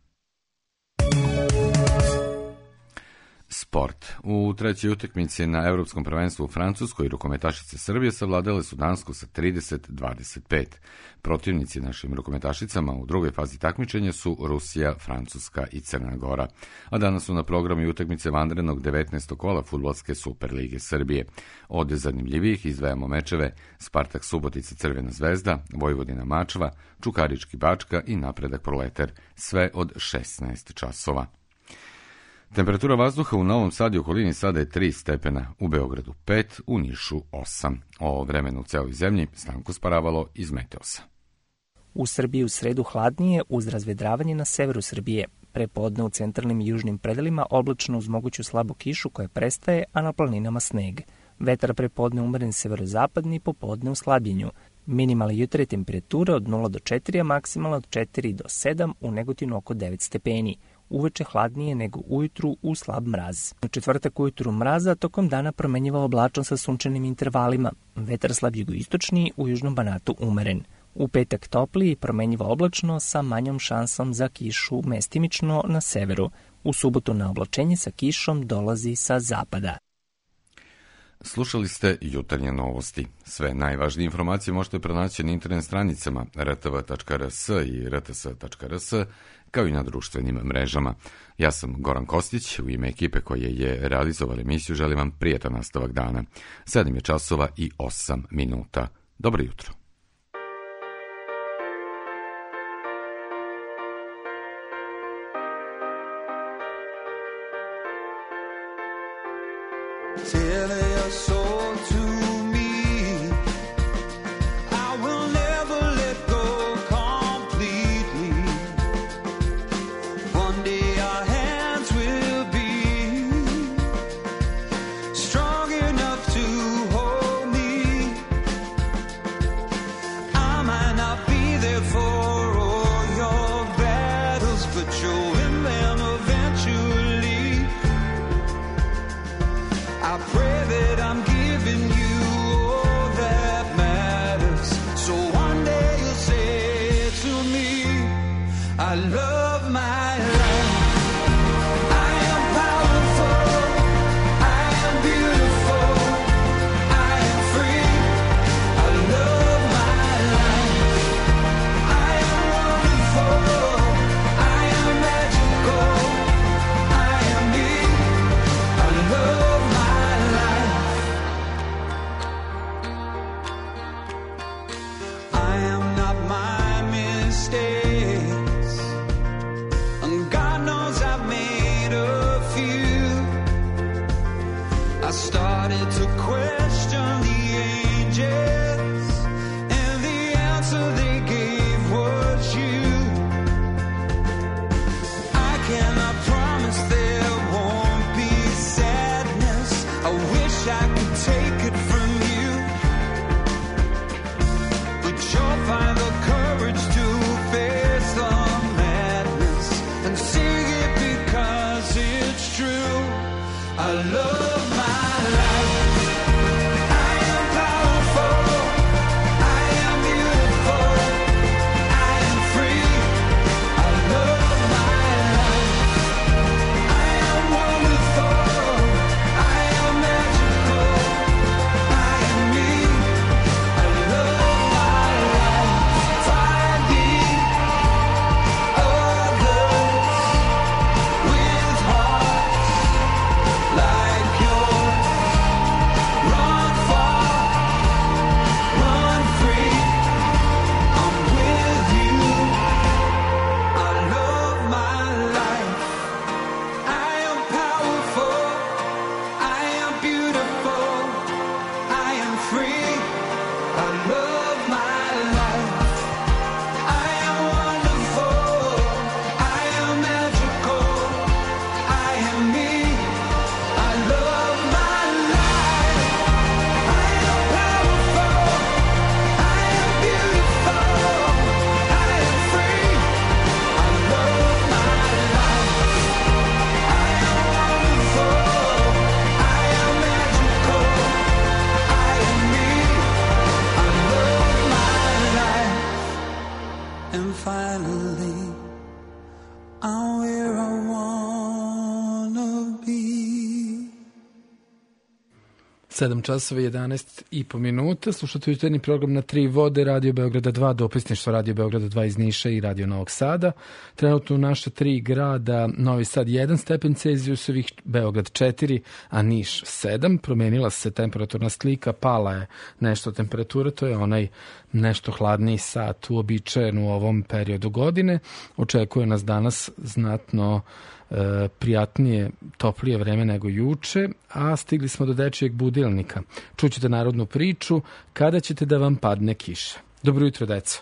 Sport. U trećoj utakmici na Evropskom prvenstvu u Francuskoj rukometašice Srbije savladale su Dansku sa trideset dvadeset pet. Protivnici našim rukometašicama u drugoj fazi takmičenja su Rusija, Francuska i Crna Gora. A danas su na programu i utakmice vanrednog devetnaestog kola Fudbalske Superlige Srbije. Od zanimljivijih izdvajamo mečeve Spartak Subotica Crvena zvezda, Vojvodina Mačva, Čukarički Bačka i Napredak Proletar, sve od šesnaest časova. Temperatura vazduha u Novom Sadu i okolini sada je tri stepena, u Beogradu pet, u Nišu osam. O vremenu u celoj zemlji Stanko Sparavalo iz Meteosa. U Srbiji u sredu hladnije uz razvedravanje na severu Srbije. Prepodne u centralnim i južnim predelima oblačno uz moguću slabu kišu koja prestaje, a na planinama sneg. Vetar prepodne umeren severozapadni, popodne u slabljenju. Minimalne jutarnje temperature od nula do četiri, a maksimalna od četiri do sedam, u Negotinu oko devet stepeni. Uveče hladnije nego ujutru u slab mraz. U četvrtak ujutru mraza, tokom dana promenjiva oblačno sa sunčanim intervalima. Vetar slab jugoistočni, u južnom Banatu umeren. U petak toplije i promenjivo oblačno sa manjom šansom za kišu mestimično na severu. U subotu na oblačenje sa kišom dolazi sa zapada. Slušali ste Jutarnje novosti. Sve najvažnije informacije možete pronaći na internet stranicama r t v tačka r s i r t s tačka r s, kao i na društvenim mrežama. Ja sam Goran Kostić, u ime ekipe koje je realizovala emisiju želim vam prijetan nastavak dana. sedam je časova i osam minuta. Dobro jutro. sedam časova i jedanaest i po minuta. Slušate jutarnji program na tri vode, Radio Beograda dva, dopisništvo Radio Beograda dva iz Niša i Radio Novog Sada. Trenutno u naša tri grada, Novi Sad jedan stepen Celzijusovih, Beograd četiri, a Niš sedam. Promenila se temperaturna slika, pala je nešto temperatura, to je onaj nešto hladniji sat uobičajen u ovom periodu godine. Očekuje nas danas znatno e, prijatnije, toplije vreme nego juče, a stigli smo do dečijeg budilnika. Čućete narodnu priču kada ćete da vam padne kiša. Dobro jutro, deco.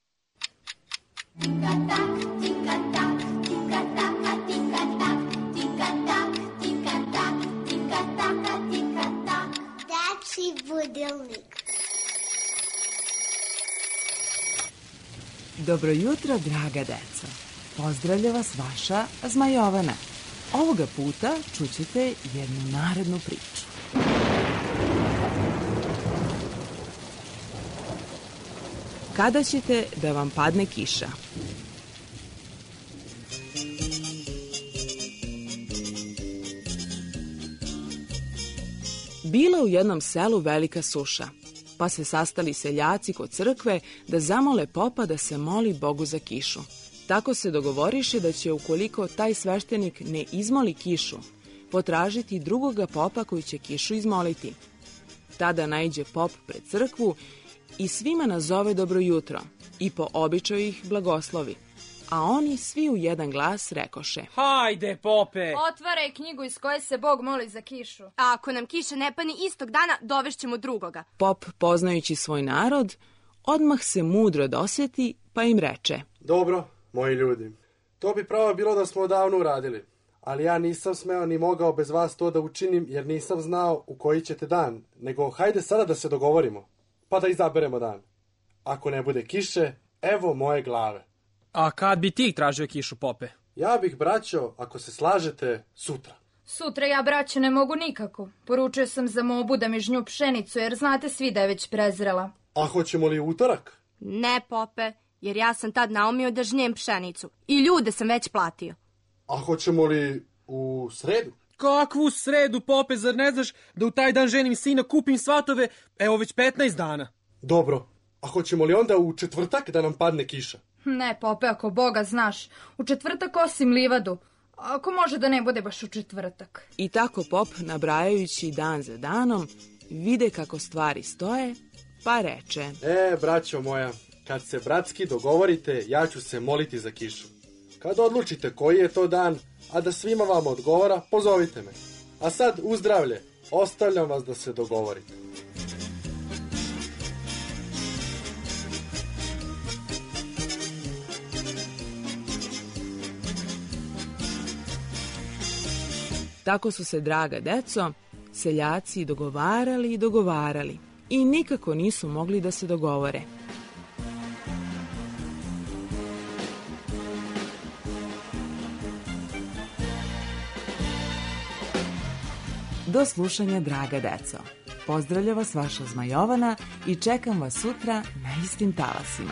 Dečiji budilnik. Dobro jutro, draga deco. Pozdravlja vas vaša Zmajovana. Ovoga puta čućete jednu narodnu priču. Kada ćete da vam padne kiša? Bila u jednom selu velika suša, pa se sastali seljaci kod crkve da zamole popa da se moli Bogu za kišu. Tako se dogovoriše da će, ukoliko taj sveštenik ne izmoli kišu, potražiti drugoga popa koji će kišu izmoliti. Tada naiđe pop pred crkvu i svima nazove dobro jutro i po običaju ih blagoslovi. A oni svi u jedan glas rekoše: Hajde, pope! Otvaraj knjigu iz koje se Bog moli za kišu. A ako nam kiša ne pani istog dana, dovešćemo drugoga. Pop, poznajući svoj narod, odmah se mudro dosjeti, pa im reče: Dobro, moji ljudi, to bi pravo bilo da smo odavno uradili, ali ja nisam smeo ni mogao bez vas to da učinim, jer nisam znao u koji ćete dan, nego hajde sada da se dogovorimo, pa da izaberemo dan. Ako ne bude kiše, evo moje glave. A kad bi ti tražio kišu, pope? Ja bih, braćo, ako se slažete, sutra. Sutra ja, braćo, ne mogu nikako. Poručio sam za mobu da mi žnju pšenicu, jer znate svi da je već prezrela. A hoćemo li utorak? Ne, pope, jer ja sam tad naumio da žnjem pšenicu. I ljude sam već platio. A hoćemo li u sredu? Kakvu sredu, pope, zar ne znaš da u taj dan ženim sina, kupim svatove, evo već petnaest dana? Dobro, a hoćemo li onda u četvrtak da nam padne kiša? Ne, pope, ako Boga znaš, u četvrtak osim livadu, ako može da ne bude baš u četvrtak. I tako pop, nabrajajući dan za danom, vide kako stvari stoje, pa reče: E, braćo moja, kad se bratski dogovorite, ja ću se moliti za kišu. Kad odlučite koji je to dan, a da svima vam odgovara, pozovite me. A sad, uzdravlje, ostavljam vas da se dogovorite. Tako su se, draga deco, seljaci dogovarali i dogovarali i nikako nisu mogli da se dogovore. Do slušanja, draga deco. Pozdravlja vas vaša Zmajovana i čekam vas sutra na istim talasima.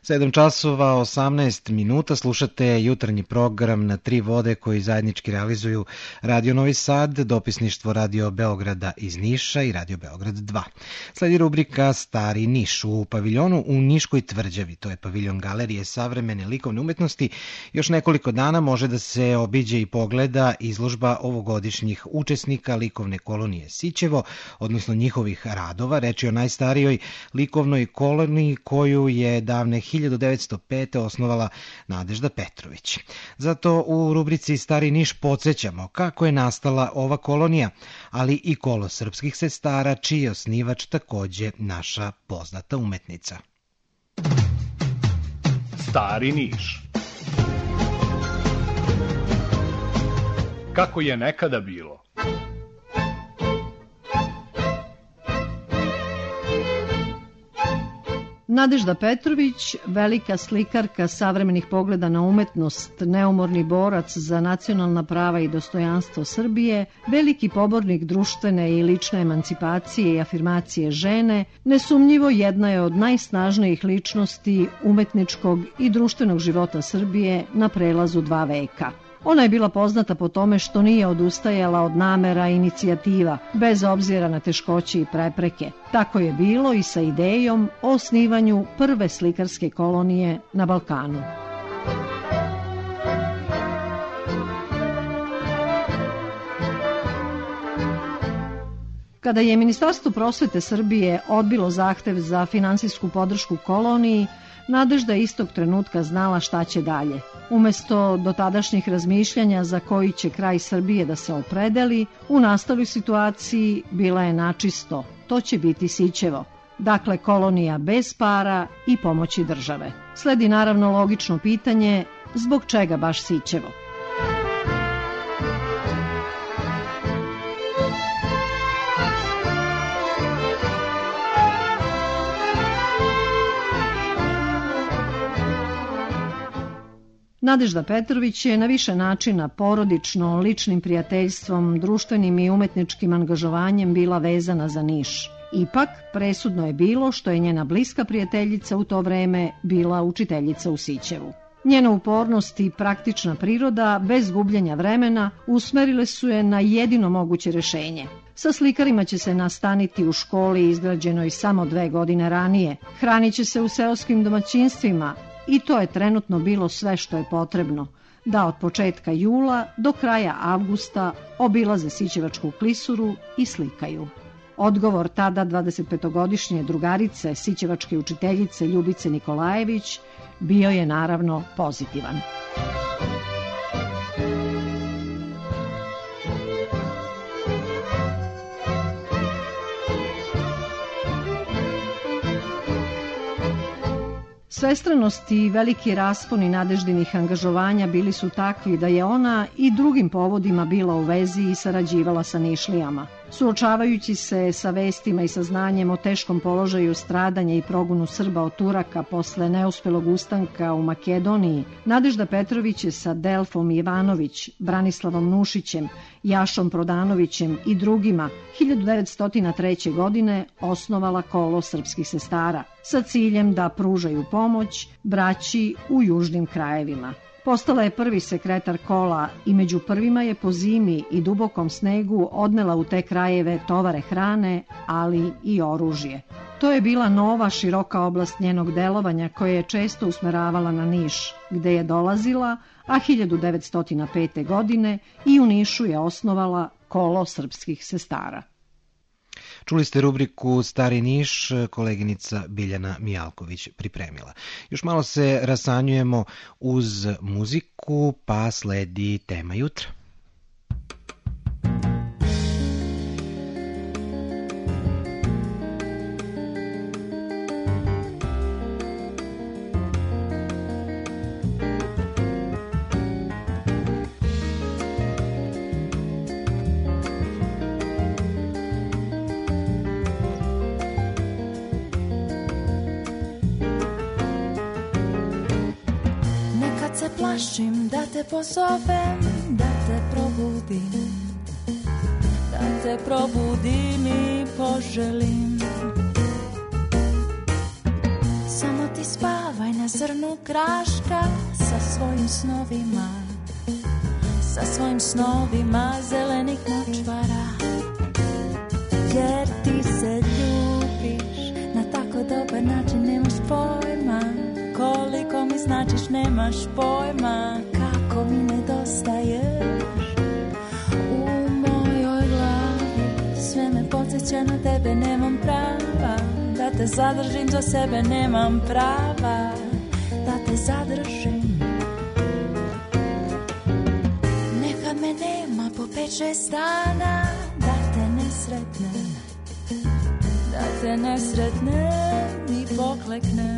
sedam časova osamnaest minuta, slušate jutarnji program na tri vode koji zajednički realizuju Radio Novi Sad, dopisništvo Radio Beograda iz Niša i Radio Beograd dva. Sledi rubrika Stari Niš. U paviljonu u Niškoj tvrđavi, to je paviljon Galerije savremene likovne umetnosti, još nekoliko dana može da se obiđe i pogleda izložba ovogodišnjih učesnika likovne kolonije Sićevo, odnosno njihovih radova. Reč je o najstarijoj likovnoj koloniji koju je davne hiljadu devetsto pete. osnovala Nadežda Petrović. Zato u rubrici Stari Niš podsjećamo kako je nastala ova kolonija, ali i kolo srpskih sestara, čiji je osnivač takođe naša poznata umetnica. Stari Niš. Kako je nekada bilo? Nadežda Petrović, velika slikarka savremenih pogleda na umetnost, neumorni borac za nacionalna prava i dostojanstvo Srbije, veliki pobornik društvene i lične emancipacije i afirmacije žene, nesumnjivo jedna je od najsnažnijih ličnosti umetničkog i društvenog života Srbije na prelazu dva veka. Ona je bila poznata po tome što nije odustajala od namera i inicijativa, bez obzira na teškoće i prepreke. Tako je bilo i sa idejom o osnivanju prve slikarske kolonije na Balkanu. Kada je Ministarstvo prosvete Srbije odbilo zahtev za finansijsku podršku koloniji, Nadežda je istog trenutka znala šta će dalje. Umesto dotadašnjih razmišljanja za koji će kraj Srbije da se opredeli, u nastaloj situaciji bila je načisto, to će biti Sićevo. Dakle, kolonija bez para i pomoći države. Sledi naravno logično pitanje, zbog čega baš Sićevo? Nadežda Petrović je na više načina porodično, ličnim prijateljstvom, društvenim i umetničkim angažovanjem bila vezana za Niš. Ipak, presudno je bilo što je njena bliska prijateljica u to vreme bila učiteljica u Sićevu. Njena upornost i praktična priroda, bez gubljenja vremena, usmerile su je na jedino moguće rešenje. Sa slikarima će se nastaniti u školi izgrađenoj samo dve godine ranije, hranit će se u seoskim domaćinstvima, i to je trenutno bilo sve što je potrebno, da od početka jula do kraja avgusta obilaze Sićevačku klisuru i slikaju. Odgovor tada dvadesetpetogodišnje drugarice, sićevačke učiteljice Ljubice Nikolajević, bio je naravno pozitivan. Svestranost i veliki rasponi Nadeždinih angažovanja bili su takvi da je ona i drugim povodima bila u vezi i sarađivala sa Nišlijama. Suočavajući se sa vestima i saznanjem o teškom položaju stradanja i progonu Srba od Turaka posle neuspelog ustanka u Makedoniji, Nadežda Petrović je sa Delfom Ivanović, Branislavom Nušićem, Jašom Prodanovićem i drugima hiljadu devetsto treće. godine osnovala kolo srpskih sestara sa ciljem da pružaju pomoć braći u južnim krajevima. Postala je prvi sekretar kola i među prvima je po zimi i dubokom snegu odnela u te krajeve tovare hrane, ali i oružje. To je bila nova široka oblast njenog delovanja koja je često usmeravala na Niš, gde je dolazila, a hiljadu devetsto pete. godine i u Nišu je osnovala kolo srpskih sestara. Čuli ste rubriku Stari Niš, koleginica Biljana Mijalković pripremila. Još malo se rasanjujemo uz muziku, pa sledi tema jutra. Plašim da te pozovem, da te probudim, da te probudim i poželim. Samo ti spavaj na na zrnu kraška sa svojim snovima, sa svojim snovima zelenih močvara. Jer ti se ljubiš na tako dobar način, nemaš pojma koliko mi značiš, nemaš pojma kako mi nedostaješ. U mojoj glavi sve me podsjeća na tebe, nemam prava da te zadržim za sebe, nemam prava da te zadržim. Nekad me nema po pet šest dana, da te ne sretnem, da te ne sretnem i pokleknem.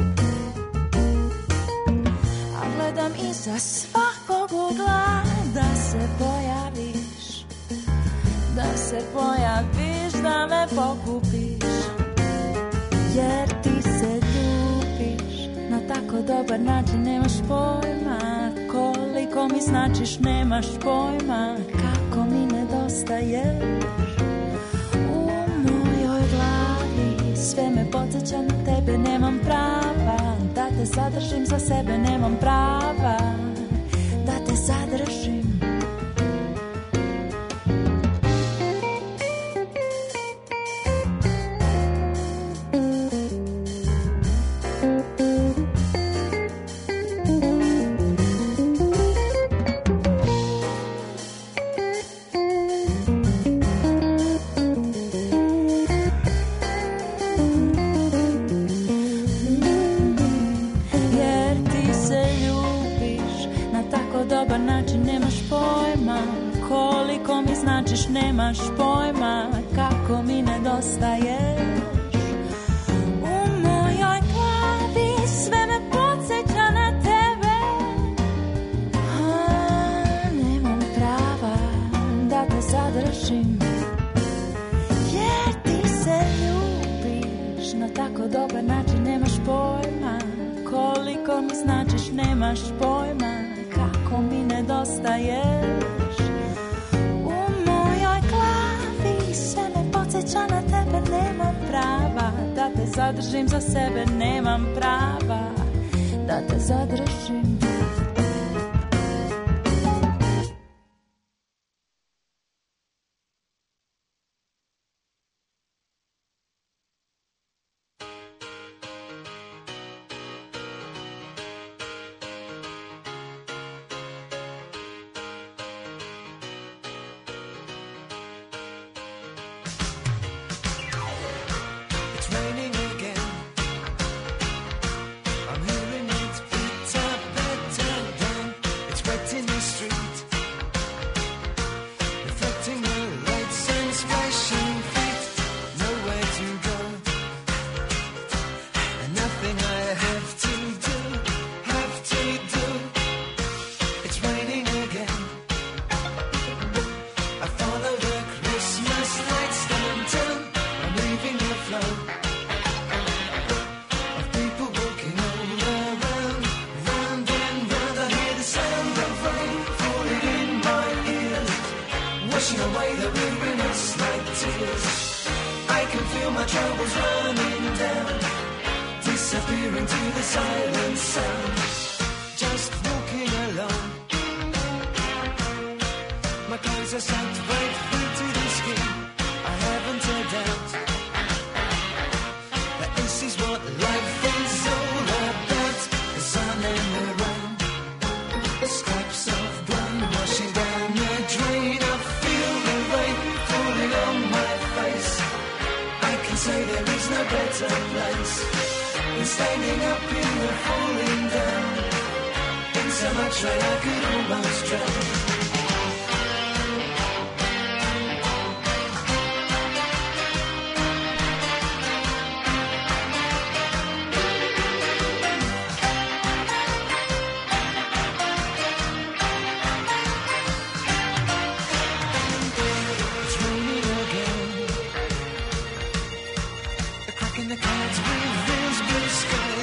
A gledam iza svakog ugla da se pojaviš, da se pojaviš, da me pokupiš. Jer ti se ljubiš na tako dobar način, nemaš pojma koliko mi značiš, nemaš pojma kako mi nedostaješ. U mojoj glavi sve me podsjeća na tebe, nemam prava da te zadržim za sebe, nemam prava da te zadržim. Nemaš pojma kako mi nedostaješ. U mojoj glavi sve me podsjeća na tebe, a nemam prava da te zadržim. Jer ti se ljubiš na tako dobar način, nemaš pojma koliko mi značiš, nemaš pojma kako mi nedostaješ. Podsjeća na tebe, nemam prava da te zadržim za sebe, nemam prava da te zadržim.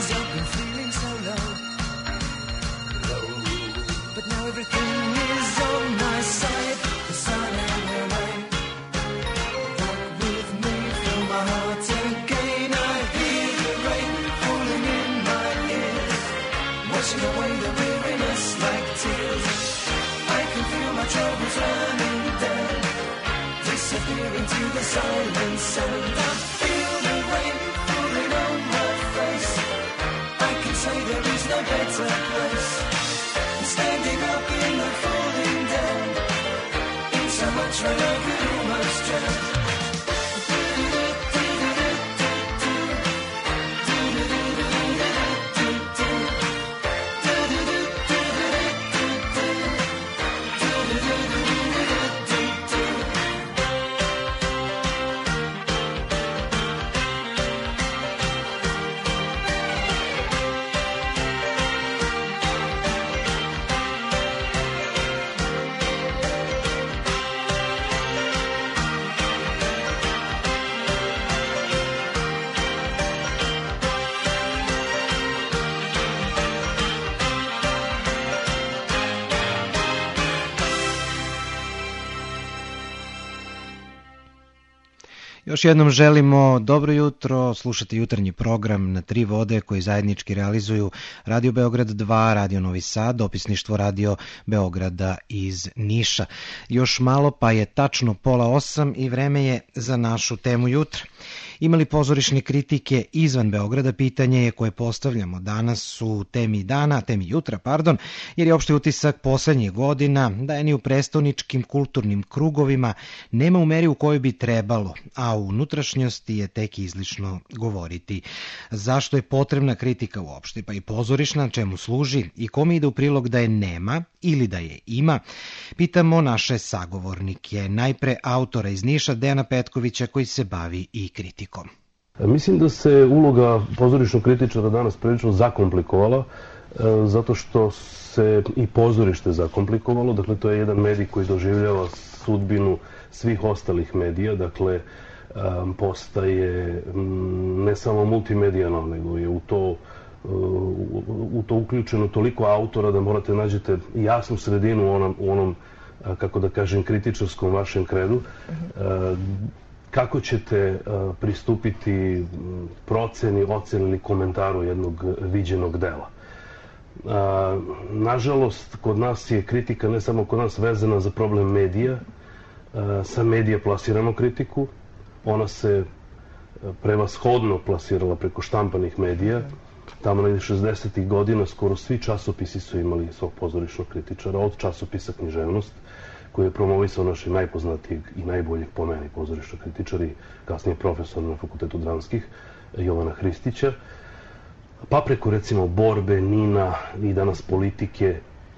Everything is into the silence and I feel the rain falling on my face. I can say there is no better place than standing up in the falling down. In so much rain I could almost drown. Još jednom želimo dobro jutro, slušate jutarnji program na tri vode koji zajednički realizuju Radio Beograd dva, Radio Novi Sad, dopisništvo Radio Beograda iz Niša. Još malo pa je tačno pola osam i vreme je za našu temu jutra. Imali pozorišne kritike izvan Beograda, pitanje je koje postavljamo danas u temi dana, temi jutra, pardon, jer je opšti utisak poslednjih godina da je ni u prestoničkim kulturnim krugovima nema u meri u kojoj bi trebalo, a u unutrašnjosti je tek izlišno govoriti. Zašto je potrebna kritika uopšte, pa i pozorišna, čemu služi i kome ide u prilog da je nema ili da je ima, pitamo naše sagovornike, najpre autora iz Niša, Dejana Petkovića, koji se bavi i kritikom. Mislim da se uloga pozorišnog kritičara danas prilično zakomplikovala, zato što se i pozorište zakomplikovalo. Dakle, to je jedan medij koji doživljava sudbinu svih ostalih medija. Dakle, postaje ne samo multimedijalno, nego je u to, u to uključeno toliko autora da morate nađete jasnu sredinu u onom, u onom, kako da kažem, kritičarskom vašem kredu. Kako ćete pristupiti proceni, oceni ili komentaru jednog viđenog dela? Nažalost, kod nas je kritika ne samo kod nas vezana za problem medija. Sa medija plasiramo kritiku. Ona se prevashodno plasirala preko štampanih medija. Tamo negdje šezdesetih godina skoro svi časopisi su imali svog pozorišnog kritičara, od časopisa Književnost, koji je promovisao našeg najpoznatijeg i najboljeg po meni pozorišnog kritičara i kasnije profesor na Fakultetu dramskih, Jovana Hristića, pa preko recimo Borbe, Nina i danas Politike.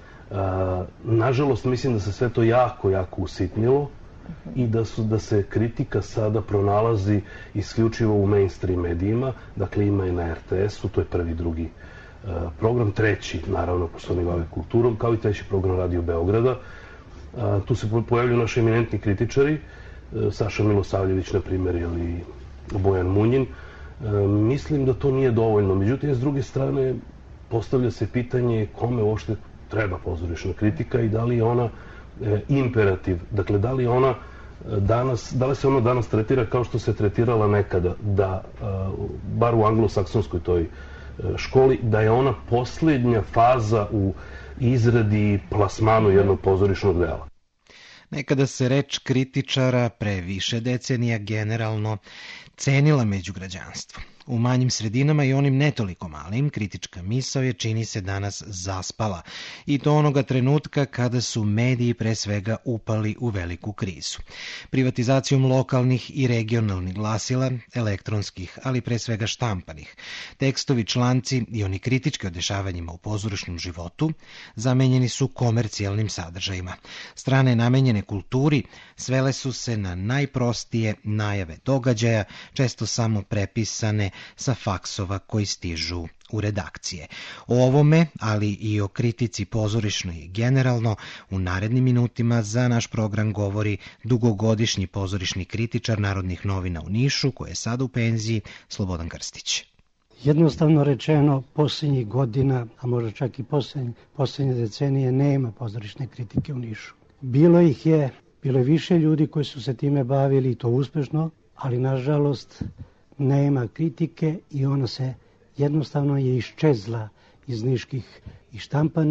Nažalost, mislim da se sve to jako, jako usitnilo i da, su, da se kritika sada pronalazi isključivo u mainstream medijima, dakle ima i na er te esu, to je prvi, drugi program, treći, naravno, pošto oni bave kulturom, kao i treći program Radio Beograda. Tu se pojavljaju naši eminentni kritičari, Saša Milosavljević, na primjer, ili Bojan Munjin. Mislim da to nije dovoljno. Međutim, s druge strane, postavlja se pitanje kome uopšte treba pozorišna kritika i da li je ona imperativ. Dakle, da li ona danas, da li se ona danas tretira kao što se tretirala nekada, da, bar u anglosaksonskoj toj školi, da je ona posljednja faza u izradi i plasmanu jednog pozorišnog dela. Nekada se reč kritičara pre više decenija generalno cenila među građanstvom. U manjim sredinama i onim ne toliko malim, kritička misao je, čini se, danas zaspala. I to onoga trenutka kada su mediji pre svega upali u veliku krizu. Privatizacijom lokalnih i regionalnih glasila, elektronskih, ali pre svega štampanih, tekstovi, članci i oni kritički o dešavanjima u pozorišnom životu zamenjeni su komercijalnim sadržajima. Strane namenjene kulturi svele su se na najprostije najave događaja, često samo prepisane sa faksova koji stižu u redakcije. O ovome, ali i o kritici pozorišnoj generalno, u narednim minutima za naš program govori dugogodišnji pozorišni kritičar Narodnih novina u Nišu, koji je sada u penziji, Slobodan Krstić. Jednostavno rečeno, posljednjih godina, a možda čak i posljednje, posljednje decenije, nema pozorišne kritike u Nišu. Bilo ih je, bilo je više ljudi koji su se time bavili i to uspešno, ali nažalost nema kritike i ona se jednostavno je iščezla iz niških i štampanih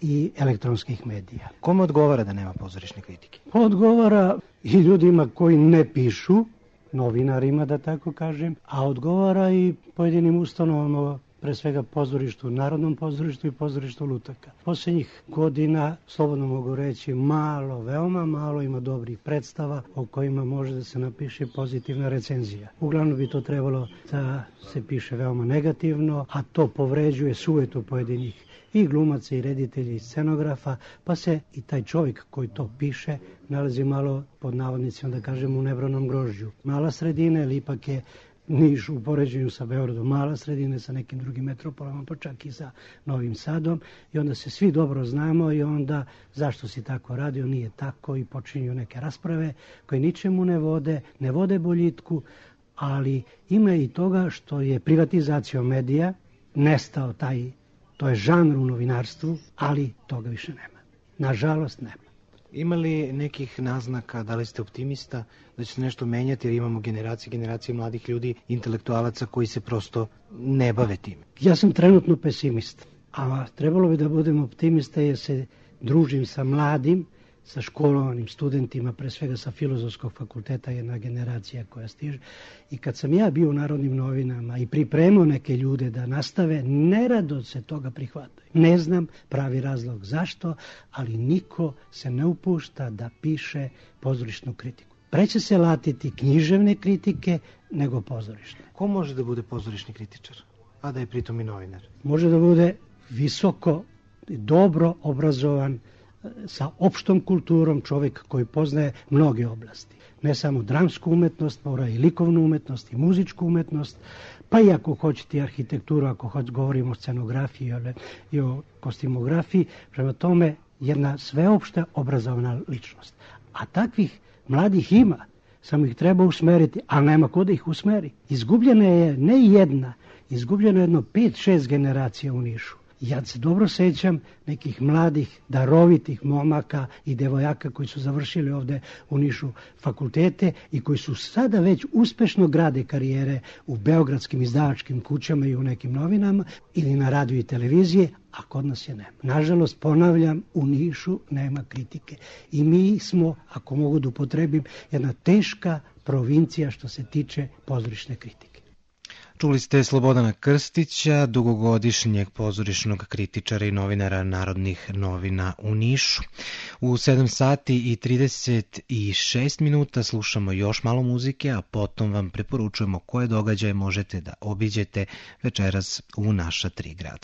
i elektronskih medija. Kome odgovara da nema pozorišne kritike? Odgovara i ljudima koji ne pišu, novinarima da tako kažem, a odgovara i pojedinim ustanovama, pre svega pozorištu, Narodnom pozorištu i pozorištu Lutaka. Poslednjih godina, slobodno mogu reći, malo, veoma malo ima dobrih predstava o kojima može da se napiše pozitivna recenzija. Uglavnom bi to trebalo da se piše veoma negativno, a to povređuje sujetu pojedinih i glumaca i reditelja i scenografa, pa se i taj čovjek koji to piše nalazi malo, pod navodnicima da kažem, u nebranom grožđu. Mala sredina, ali ipak je Niš u poređenju sa Beogradom mala sredina, sa nekim drugim metropolama, pa čak i sa Novim Sadom, i onda se svi dobro znamo i onda zašto si tako radio, nije tako, i počinju neke rasprave koje ničemu ne vode, ne vode boljitku, ali ima i toga što je privatizacijom medija nestao taj, to je žanr u novinarstvu, ali toga više nema. Nažalost nema. Ima li nekih naznaka, da li ste optimista, da će se nešto menjati, jer imamo generacije, generacije mladih ljudi, intelektualaca koji se prosto ne bave tim? Ja sam trenutno pesimist, a trebalo bi da budem optimista jer se družim sa mladim, sa školovanim studentima, pre svega sa Filozofskog fakulteta, jedna generacija koja stiže. I kad sam ja bio u Narodnim novinama i pripremao neke ljude da nastave, nerado se toga prihvataju. Ne znam pravi razlog zašto, ali niko se ne upušta da piše pozorišnu kritiku. Preće se latiti književne kritike nego pozorišne. Ko može da bude pozorišni kritičar, a da je pritom i novinar? Može da bude visoko, dobro obrazovan, sa opštom kulturom, čovjek koji poznaje mnoge oblasti. Ne samo dramsku umetnost, mora i likovnu umetnost i muzičku umetnost, pa i ako hoćete i arhitekturu, ako hoćete govorimo o scenografiji i o kostimografiji, prema tome jedna sveopšta obrazovna ličnost. A takvih mladih ima, samo ih treba usmeriti, ali nema ko da ih usmeri. Izgubljena je ne jedna, izgubljeno je jedno pet, šest generacija u Nišu. Ja se dobro sećam nekih mladih, darovitih momaka i devojaka koji su završili ovde u Nišu fakultete i koji su sada već uspešno grade karijere u beogradskim izdavačkim kućama i u nekim novinama ili na radiju i televizije, a kod nas je nema. Nažalost, ponavljam, u Nišu nema kritike. I mi smo, ako mogu da upotrebim, jedna teška provincija što se tiče pozorišne kritike. Čuli ste Slobodana Krstića, dugogodišnjeg pozorišnog kritičara i novinara Narodnih novina u Nišu. U sedam sati i trideset šest minuta slušamo još malo muzike, a potom vam preporučujemo koje događaje možete da obiđete večeras u naša tri grada.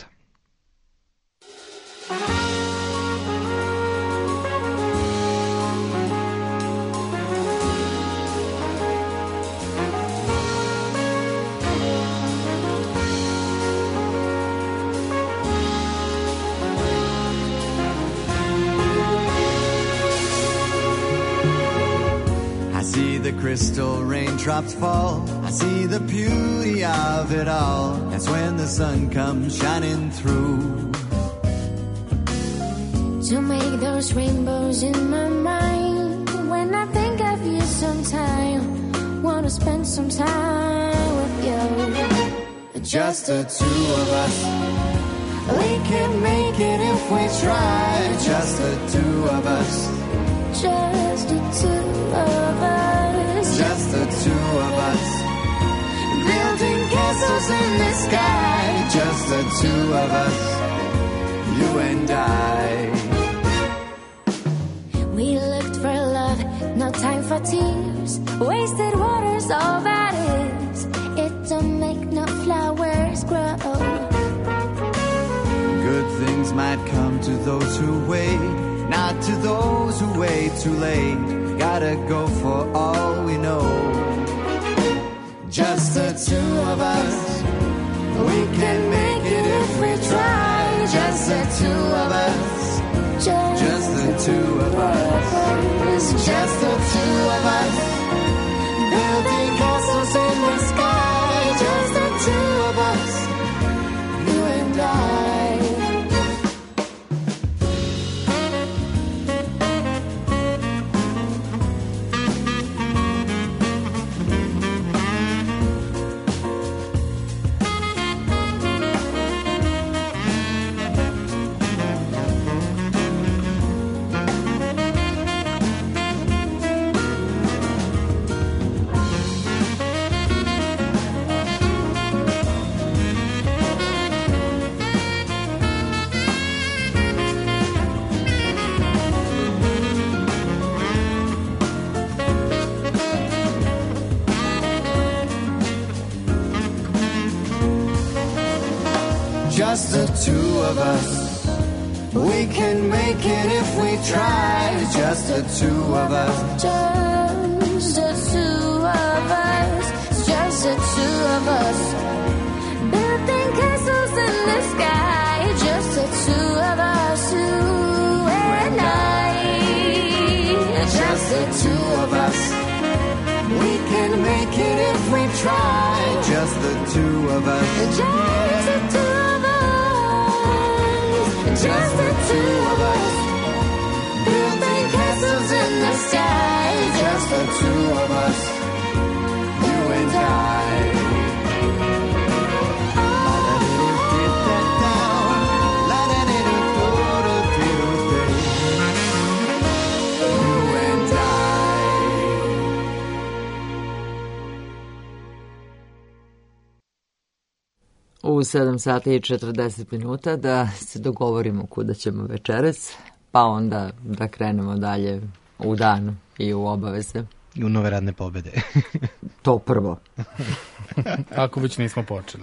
I see the crystal raindrops fall, I see the beauty of it all. That's when the sun comes shining through. To make those rainbows in my mind, when I think of you sometime, wanna spend some time with you. Just the two of us, we can make it if we try. Just the two of us, just the two of us, just the two of us, building castles in the sky. Just the two of us, you and I. We looked for love, no time for tears. Wasted water's all that is. It don't make no flowers grow. Good things might come to those who wait, not to those who wait too late. Gotta go for all we know. Just the two of us, we can make it if we try. Just the two of us, just, just the two of us, just the two of us, building castles in the sky. Just the two of us, you and I. just the two of us. We can make it if we try, just the two of us. Just the two of us, just the two of us. Building castles in the sky, just the two of us, you and I. Just the two of us. We can make it if we try, just the two of us. Just the two of us, just the two of us. Building castles in the sky, just the two of us, you and I. U sedam sati i četrdeset minuta da se dogovorimo kuda ćemo večeras, pa onda da krenemo dalje u dan i u obaveze. I u nove radne pobede. To prvo. Ako već nismo počeli.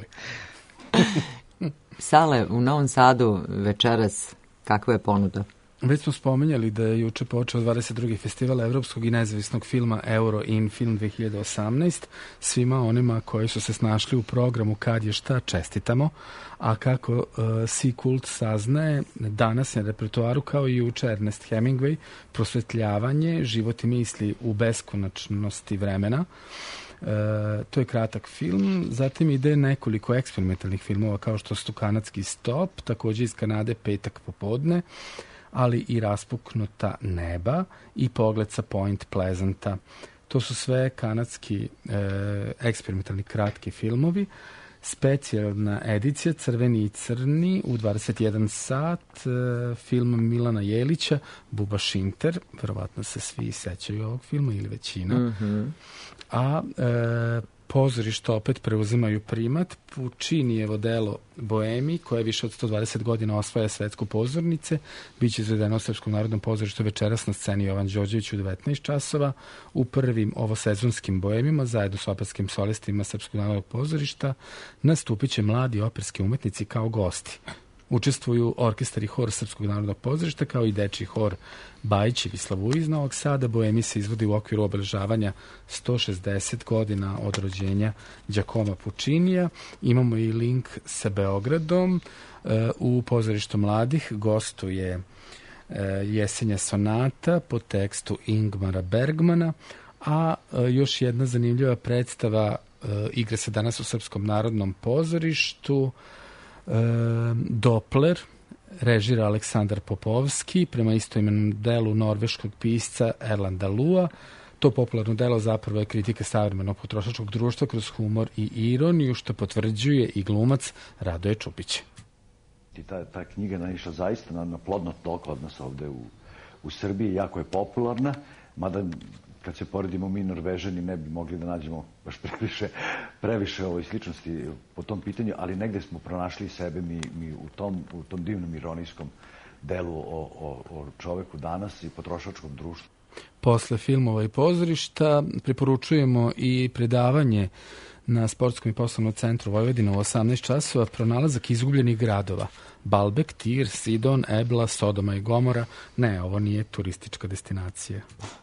Sale, u Novom Sadu večeras kakva je ponuda? Već smo spomenjali da je juče počeo dvadeset drugi festival evropskog i nezavisnog filma Euro in Film dve hiljade osamnaest. Svima onima koji su se snašli u programu Kad je šta čestitamo, a kako uh, C-Kult saznaje, danas je na repertoaru kao i juče Ernest Hemingway, prosvetljavanje, život i misli u beskonačnosti vremena. E, to je kratak film, zatim ide nekoliko eksperimentalnih filmova kao što su Kanadski stop, također iz Kanade Petak popodne, ali i Raspuknuta neba i Pogled sa Point Pleasanta. To su sve kanadski e, eksperimentalni kratki filmovi. Specijalna edicija Crveni i crni u dvadeset jedan sat, e, film Milana Jelića, Buba Šinter, verovatno se svi sećaju ovog filma ili većina. Mm-hmm. A e, pozorište opet preuzimaju primat. Pučinijevo delo Boemi, koje više od sto dvadeset godina osvaja svetsku pozornice, biće izvedeno u Srpskom narodnom pozorištu večeras na sceni Jovan Đorđević u devetnaest časova. U prvim ovosezonskim Boemima, zajedno s operskim solistima Srpskog narodnog pozorišta, nastupit će mladi operski umetnici kao gosti. Učestvuju orkestar i hor Srpskog narodnog pozorišta, kao i dečiji hor Bajićevi Slavuji iz Novog Sada. Boemi se izvodi u okviru obeležavanja sto šezdeset godina od rođenja Đakoma Pučinija. Imamo i link sa Beogradom. U pozorištu mladih gostuje Jesenja sonata po tekstu Ingmara Bergmana, a još jedna zanimljiva predstava igra se danas u Srpskom narodnom pozorištu. Doppler, režira Aleksandar Popovski, prema istoimenom delu norveškog pisca Erlanda Lua. To popularno delo zapravo je kritika savremenog potrošačkog društva kroz humor i ironiju, što potvrđuje i glumac Radoje Čupić. Ta, ta knjiga naišla zaista na, na plodno tlo kod nas ovde u, u Srbiji, jako je popularna, mada kad se poredimo mi Norvežani ne bi mogli da nađemo baš previše, previše ovoj sličnosti po tom pitanju, ali negde smo pronašli sebe mi, mi u, tom, u tom divnom ironijskom delu o, o, o čoveku danas i potrošačkom društvu. Posle filmova i pozorišta preporučujemo i predavanje na Sportskom i poslovnom centru Vojvodina u osamnaest časova, pronalazak izgubljenih gradova. Balbek, Tir, Sidon, Ebla, Sodoma i Gomora. Ne, ovo nije turistička destinacija.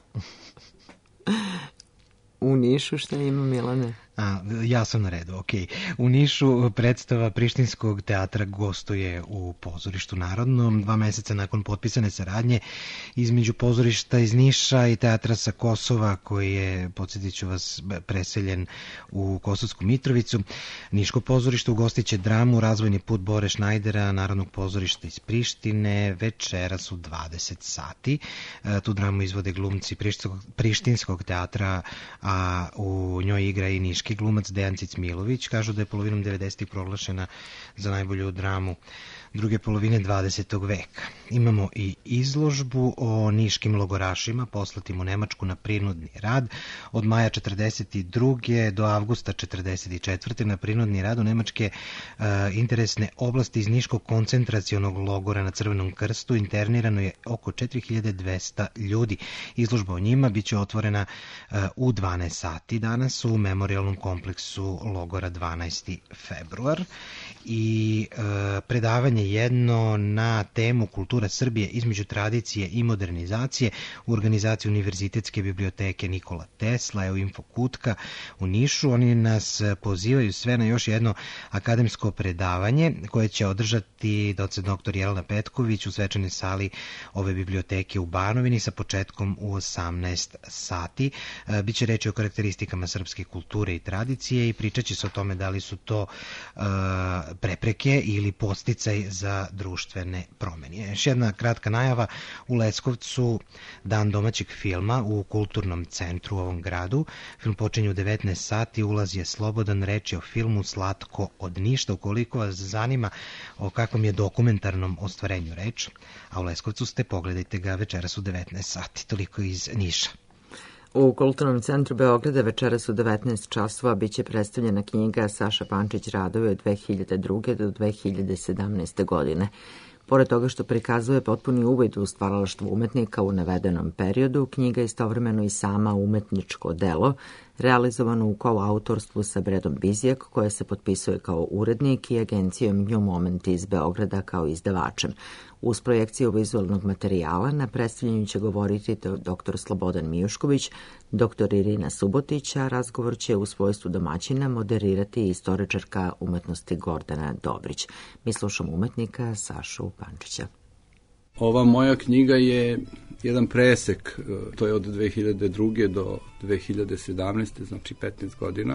U Nišu šta ima, Milane? A, ja sam na redu, ok. U Nišu predstava Prištinskog teatra gostuje u pozorištu Narodnom dva meseca nakon potpisane saradnje između pozorišta iz Niša i teatra sa Kosova, koji je, podsjetit ću vas, preseljen u Kosovsku Mitrovicu. Niško pozorište ugostit će dramu Razvojni put Bore Šnajdera, Narodnog pozorišta iz Prištine, večeras u dvadeset sati. E, tu dramu izvode glumci Prištinskog, Prištinskog teatra, a u njoj igra i niški glumac Dejan Cicmilović. Kažu da je polovinom devedesetih proglašena za najbolju dramu druge polovine dvadesetog veka. Imamo i izložbu o niškim logorašima poslatim u Nemačku na prinudni rad. Od maja četrdeset druge do avgusta četrdeset četvrte na prinudni rad u nemačke uh, interesne oblasti iz niškog koncentracionog logora na Crvenom krstu internirano je oko četiri hiljade dvesta ljudi. Izložba o njima biće otvorena uh, u dvanaest sati danas u Memorialnom memorijalnom kompleksu logora dvanaesti februar i e, predavanje jedno na temu kultura Srbije između tradicije i modernizacije u organizaciji Univerzitetske biblioteke Nikola Tesla, evo Info Kutka u Nišu. Oni nas pozivaju sve na još jedno akademsko predavanje koje će održati docent doktor Jelena Petković u svečanoj sali ove biblioteke u Banovini sa početkom u osamnaest sati. E, biće reći o karakteristikama srpske kulture i tradicije i pričat će se o tome da li su to e, prepreke ili podsticaj za društvene promene. Još jedna kratka najava, u Leskovcu dan domaćeg filma u kulturnom centru u ovom gradu. Film počinje u devetnaest sati, ulaz je slobodan, reč je o filmu Slatko od ništa. Ukoliko vas zanima o kakvom je dokumentarnom ostvarenju reč, a u Leskovcu ste, pogledajte ga večeras u devetnaest sati. Toliko iz Niša. U Kulturnom centru Beograda večeras u devetnaest časova biće predstavljena knjiga Saša Pančić radovi od dve hiljade druge do dve hiljade sedamnaeste. godine. Pored toga što prikazuje potpuni uvid u stvaralaštvo umetnika u navedenom periodu, knjiga je istovremeno i sama umetničko delo, realizovano u koautorstvu sa Bredom Bizijak, koja se potpisuje kao urednik, i agencijom New Moment iz Beograda kao izdavačem. Uz projekciju vizualnog materijala na predstavljanju će govoriti doktor Slobodan Mijušković, doktor Irina Subotić, a razgovor će u svojstvu domaćina moderirati istoričarka umetnosti Gordana Dobrić. Mi slušamo umetnika Sašu Pančića. Ova moja knjiga je jedan presek, to je od dve hiljade druge do dve hiljade sedamnaeste. znači petnaest godina.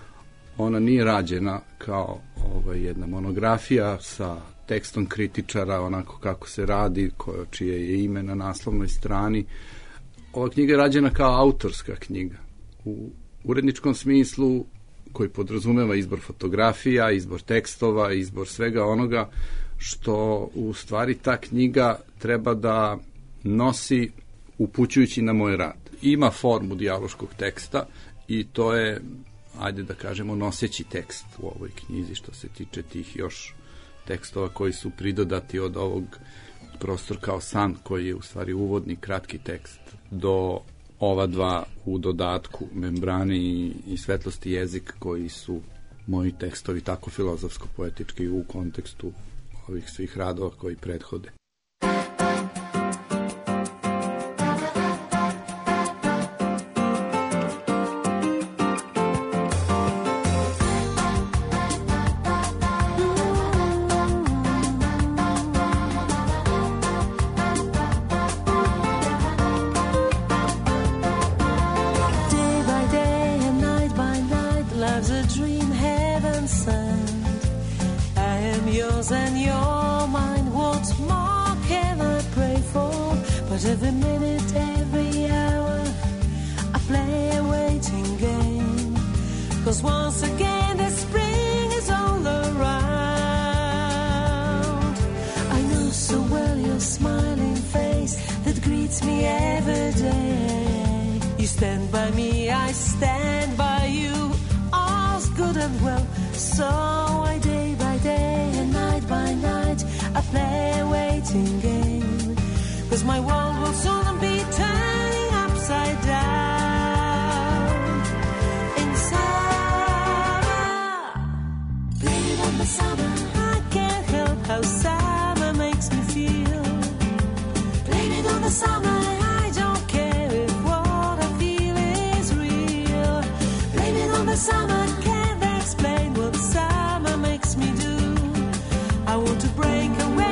Ona nije rađena kao ovaj, jedna monografija sa tekstom kritičara, onako kako se radi, koje, čije je ime na naslovnoj strani. Ova knjiga je rađena kao autorska knjiga. U uredničkom smislu, koji podrazumeva izbor fotografija, izbor tekstova, izbor svega onoga što u stvari ta knjiga treba da nosi upućujući na moj rad. Ima formu dijaloškog teksta i to je, ajde da kažemo, noseći tekst u ovoj knjizi što se tiče tih još tekstova koji su pridodati od ovog Prostor kao san, koji je u stvari uvodni kratki tekst, do ova dva u dodatku, Membrane i, i Svetlosti jezik, koji su moji tekstovi tako filozofsko-poetički u kontekstu ovih svih radova koji prethode. Every minute, every hour, I play a waiting game. 'Cause once again the spring is all around. I know so well your smiling face that greets me every day. You stand by me, I stand by you, all's good and well. So I day by day and night by night I play a waiting game. 'Cause my world will soon be turning upside down. In summer, blame it on the summer. I can't help how summer makes me feel. Blame it on the summer. I don't care if what I feel is real. Blame it on the summer. Can't explain what summer makes me do. I want to break away.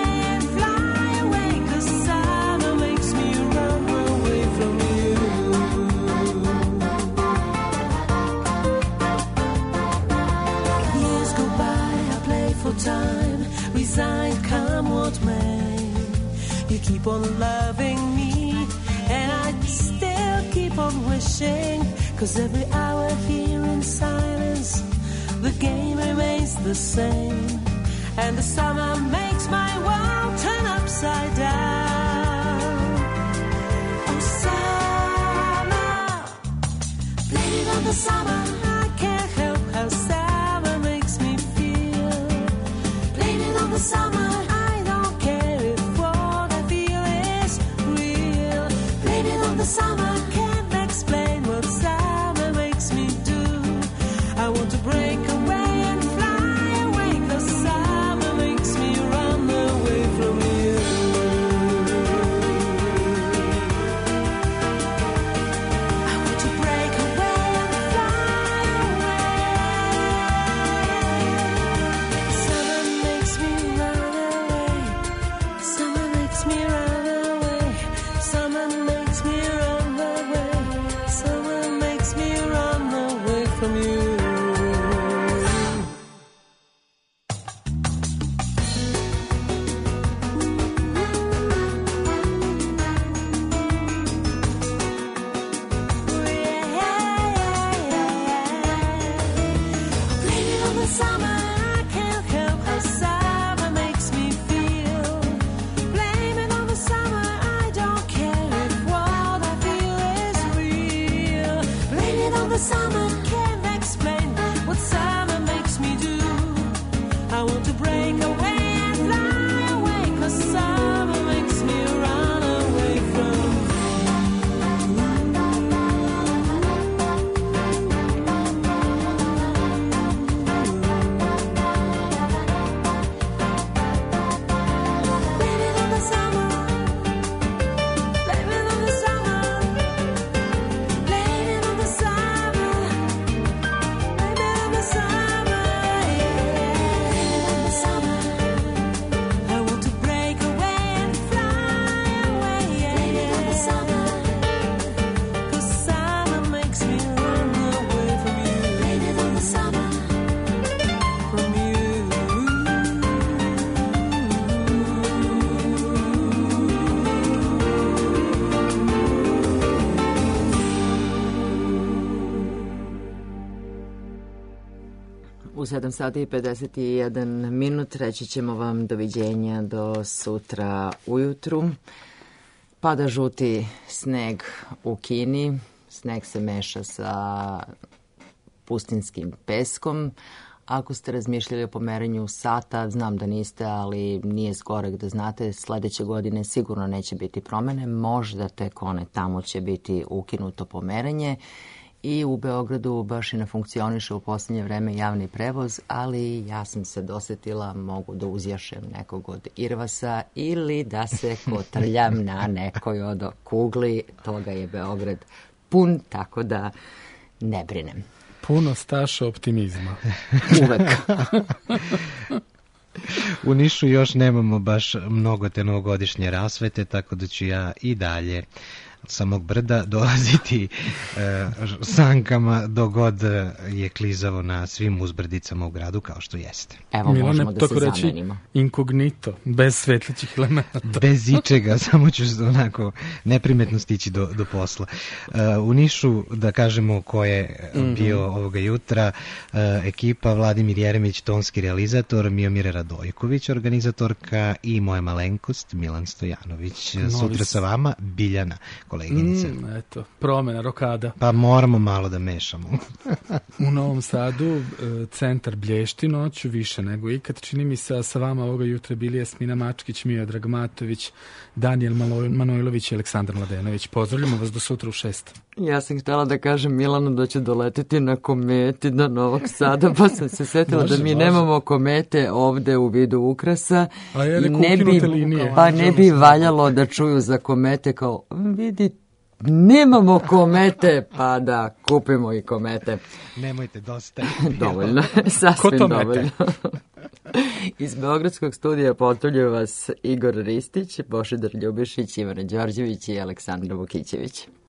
Time, resigned, come what may. You keep on loving me, and I still keep on wishing. 'Cause every hour here in silence, the game remains the same. And the summer makes my world turn upside down. Oh, summer, blame it on the summer. I can't help how summer makes me feel. The summer, I don't care if what I feel is real. Blame it on the summer, can't explain what summer makes me do. U sedam sati i pedeset jedan minut reći ćemo vam doviđenja do sutra ujutru. Pada žuti sneg u Kini, sneg se meša sa pustinskim peskom. Ako ste razmišljali o pomeranju sata, znam da niste, ali nije zgorek da znate, sledeće godine sigurno neće biti promene, možda tek one tamo će biti ukinuto pomeranje. I u Beogradu baš i ne funkcioniše u posljednje vreme javni prevoz, ali ja sam se dosetila, mogu da uzjašem nekog od Irvasa ili da se kotrljam na nekoj od kugli, toga je Beograd pun, tako da ne brinem. Puno staša optimizma. Uvek. U Nišu još nemamo baš mnogo te novogodišnje rasvete, tako da ću ja i dalje samog brda dolaziti e, sankama dogod je klizavo na svim uzbrdicama u gradu kao što jeste. Evo, Milane, možemo da se reći, zamenimo. Inkognito, bez svetlićih elemenata. Bez ičega, samo ću onako neprimetno stići do, do posla. E, u Nišu, da kažemo ko je bio mm-hmm. ovoga jutra, e, ekipa Vladimir Jeremić, tonski realizator, Miomire Radojković, organizatorka i moja malenkost Milan Stojanović. Novis. Sutra sa vama Biljana, koleginice. Mm, eto, promena, rokada. Pa moramo malo da mešamo. U Novom Sadu centar blješti noću više nego ikad. Čini mi se, a sa vama ovoga jutra bili Jasmina Mačkić, Miodrag Matović, Danijel Manojlović i Aleksandar Mladenović. Pozdravljamo vas do sutra u šest. Ja sam htjela da kažem Milanu da će doletiti na kometi do Novog Sada, pa sam se setila može, da mi može. nemamo komete ovde u vidu ukrasa. A je i ne bi, pa ne bi valjalo da čuju za komete kao vidi, nemamo komete, pa da kupimo i komete. Nemojte, dosta. Dovoljno, sasvim dovoljno. Iz Beogradskog studija pozdravljaju vas Igor Ristić, Božidar Ljubišić, Ivana Đorđević i Aleksandra Vukićević.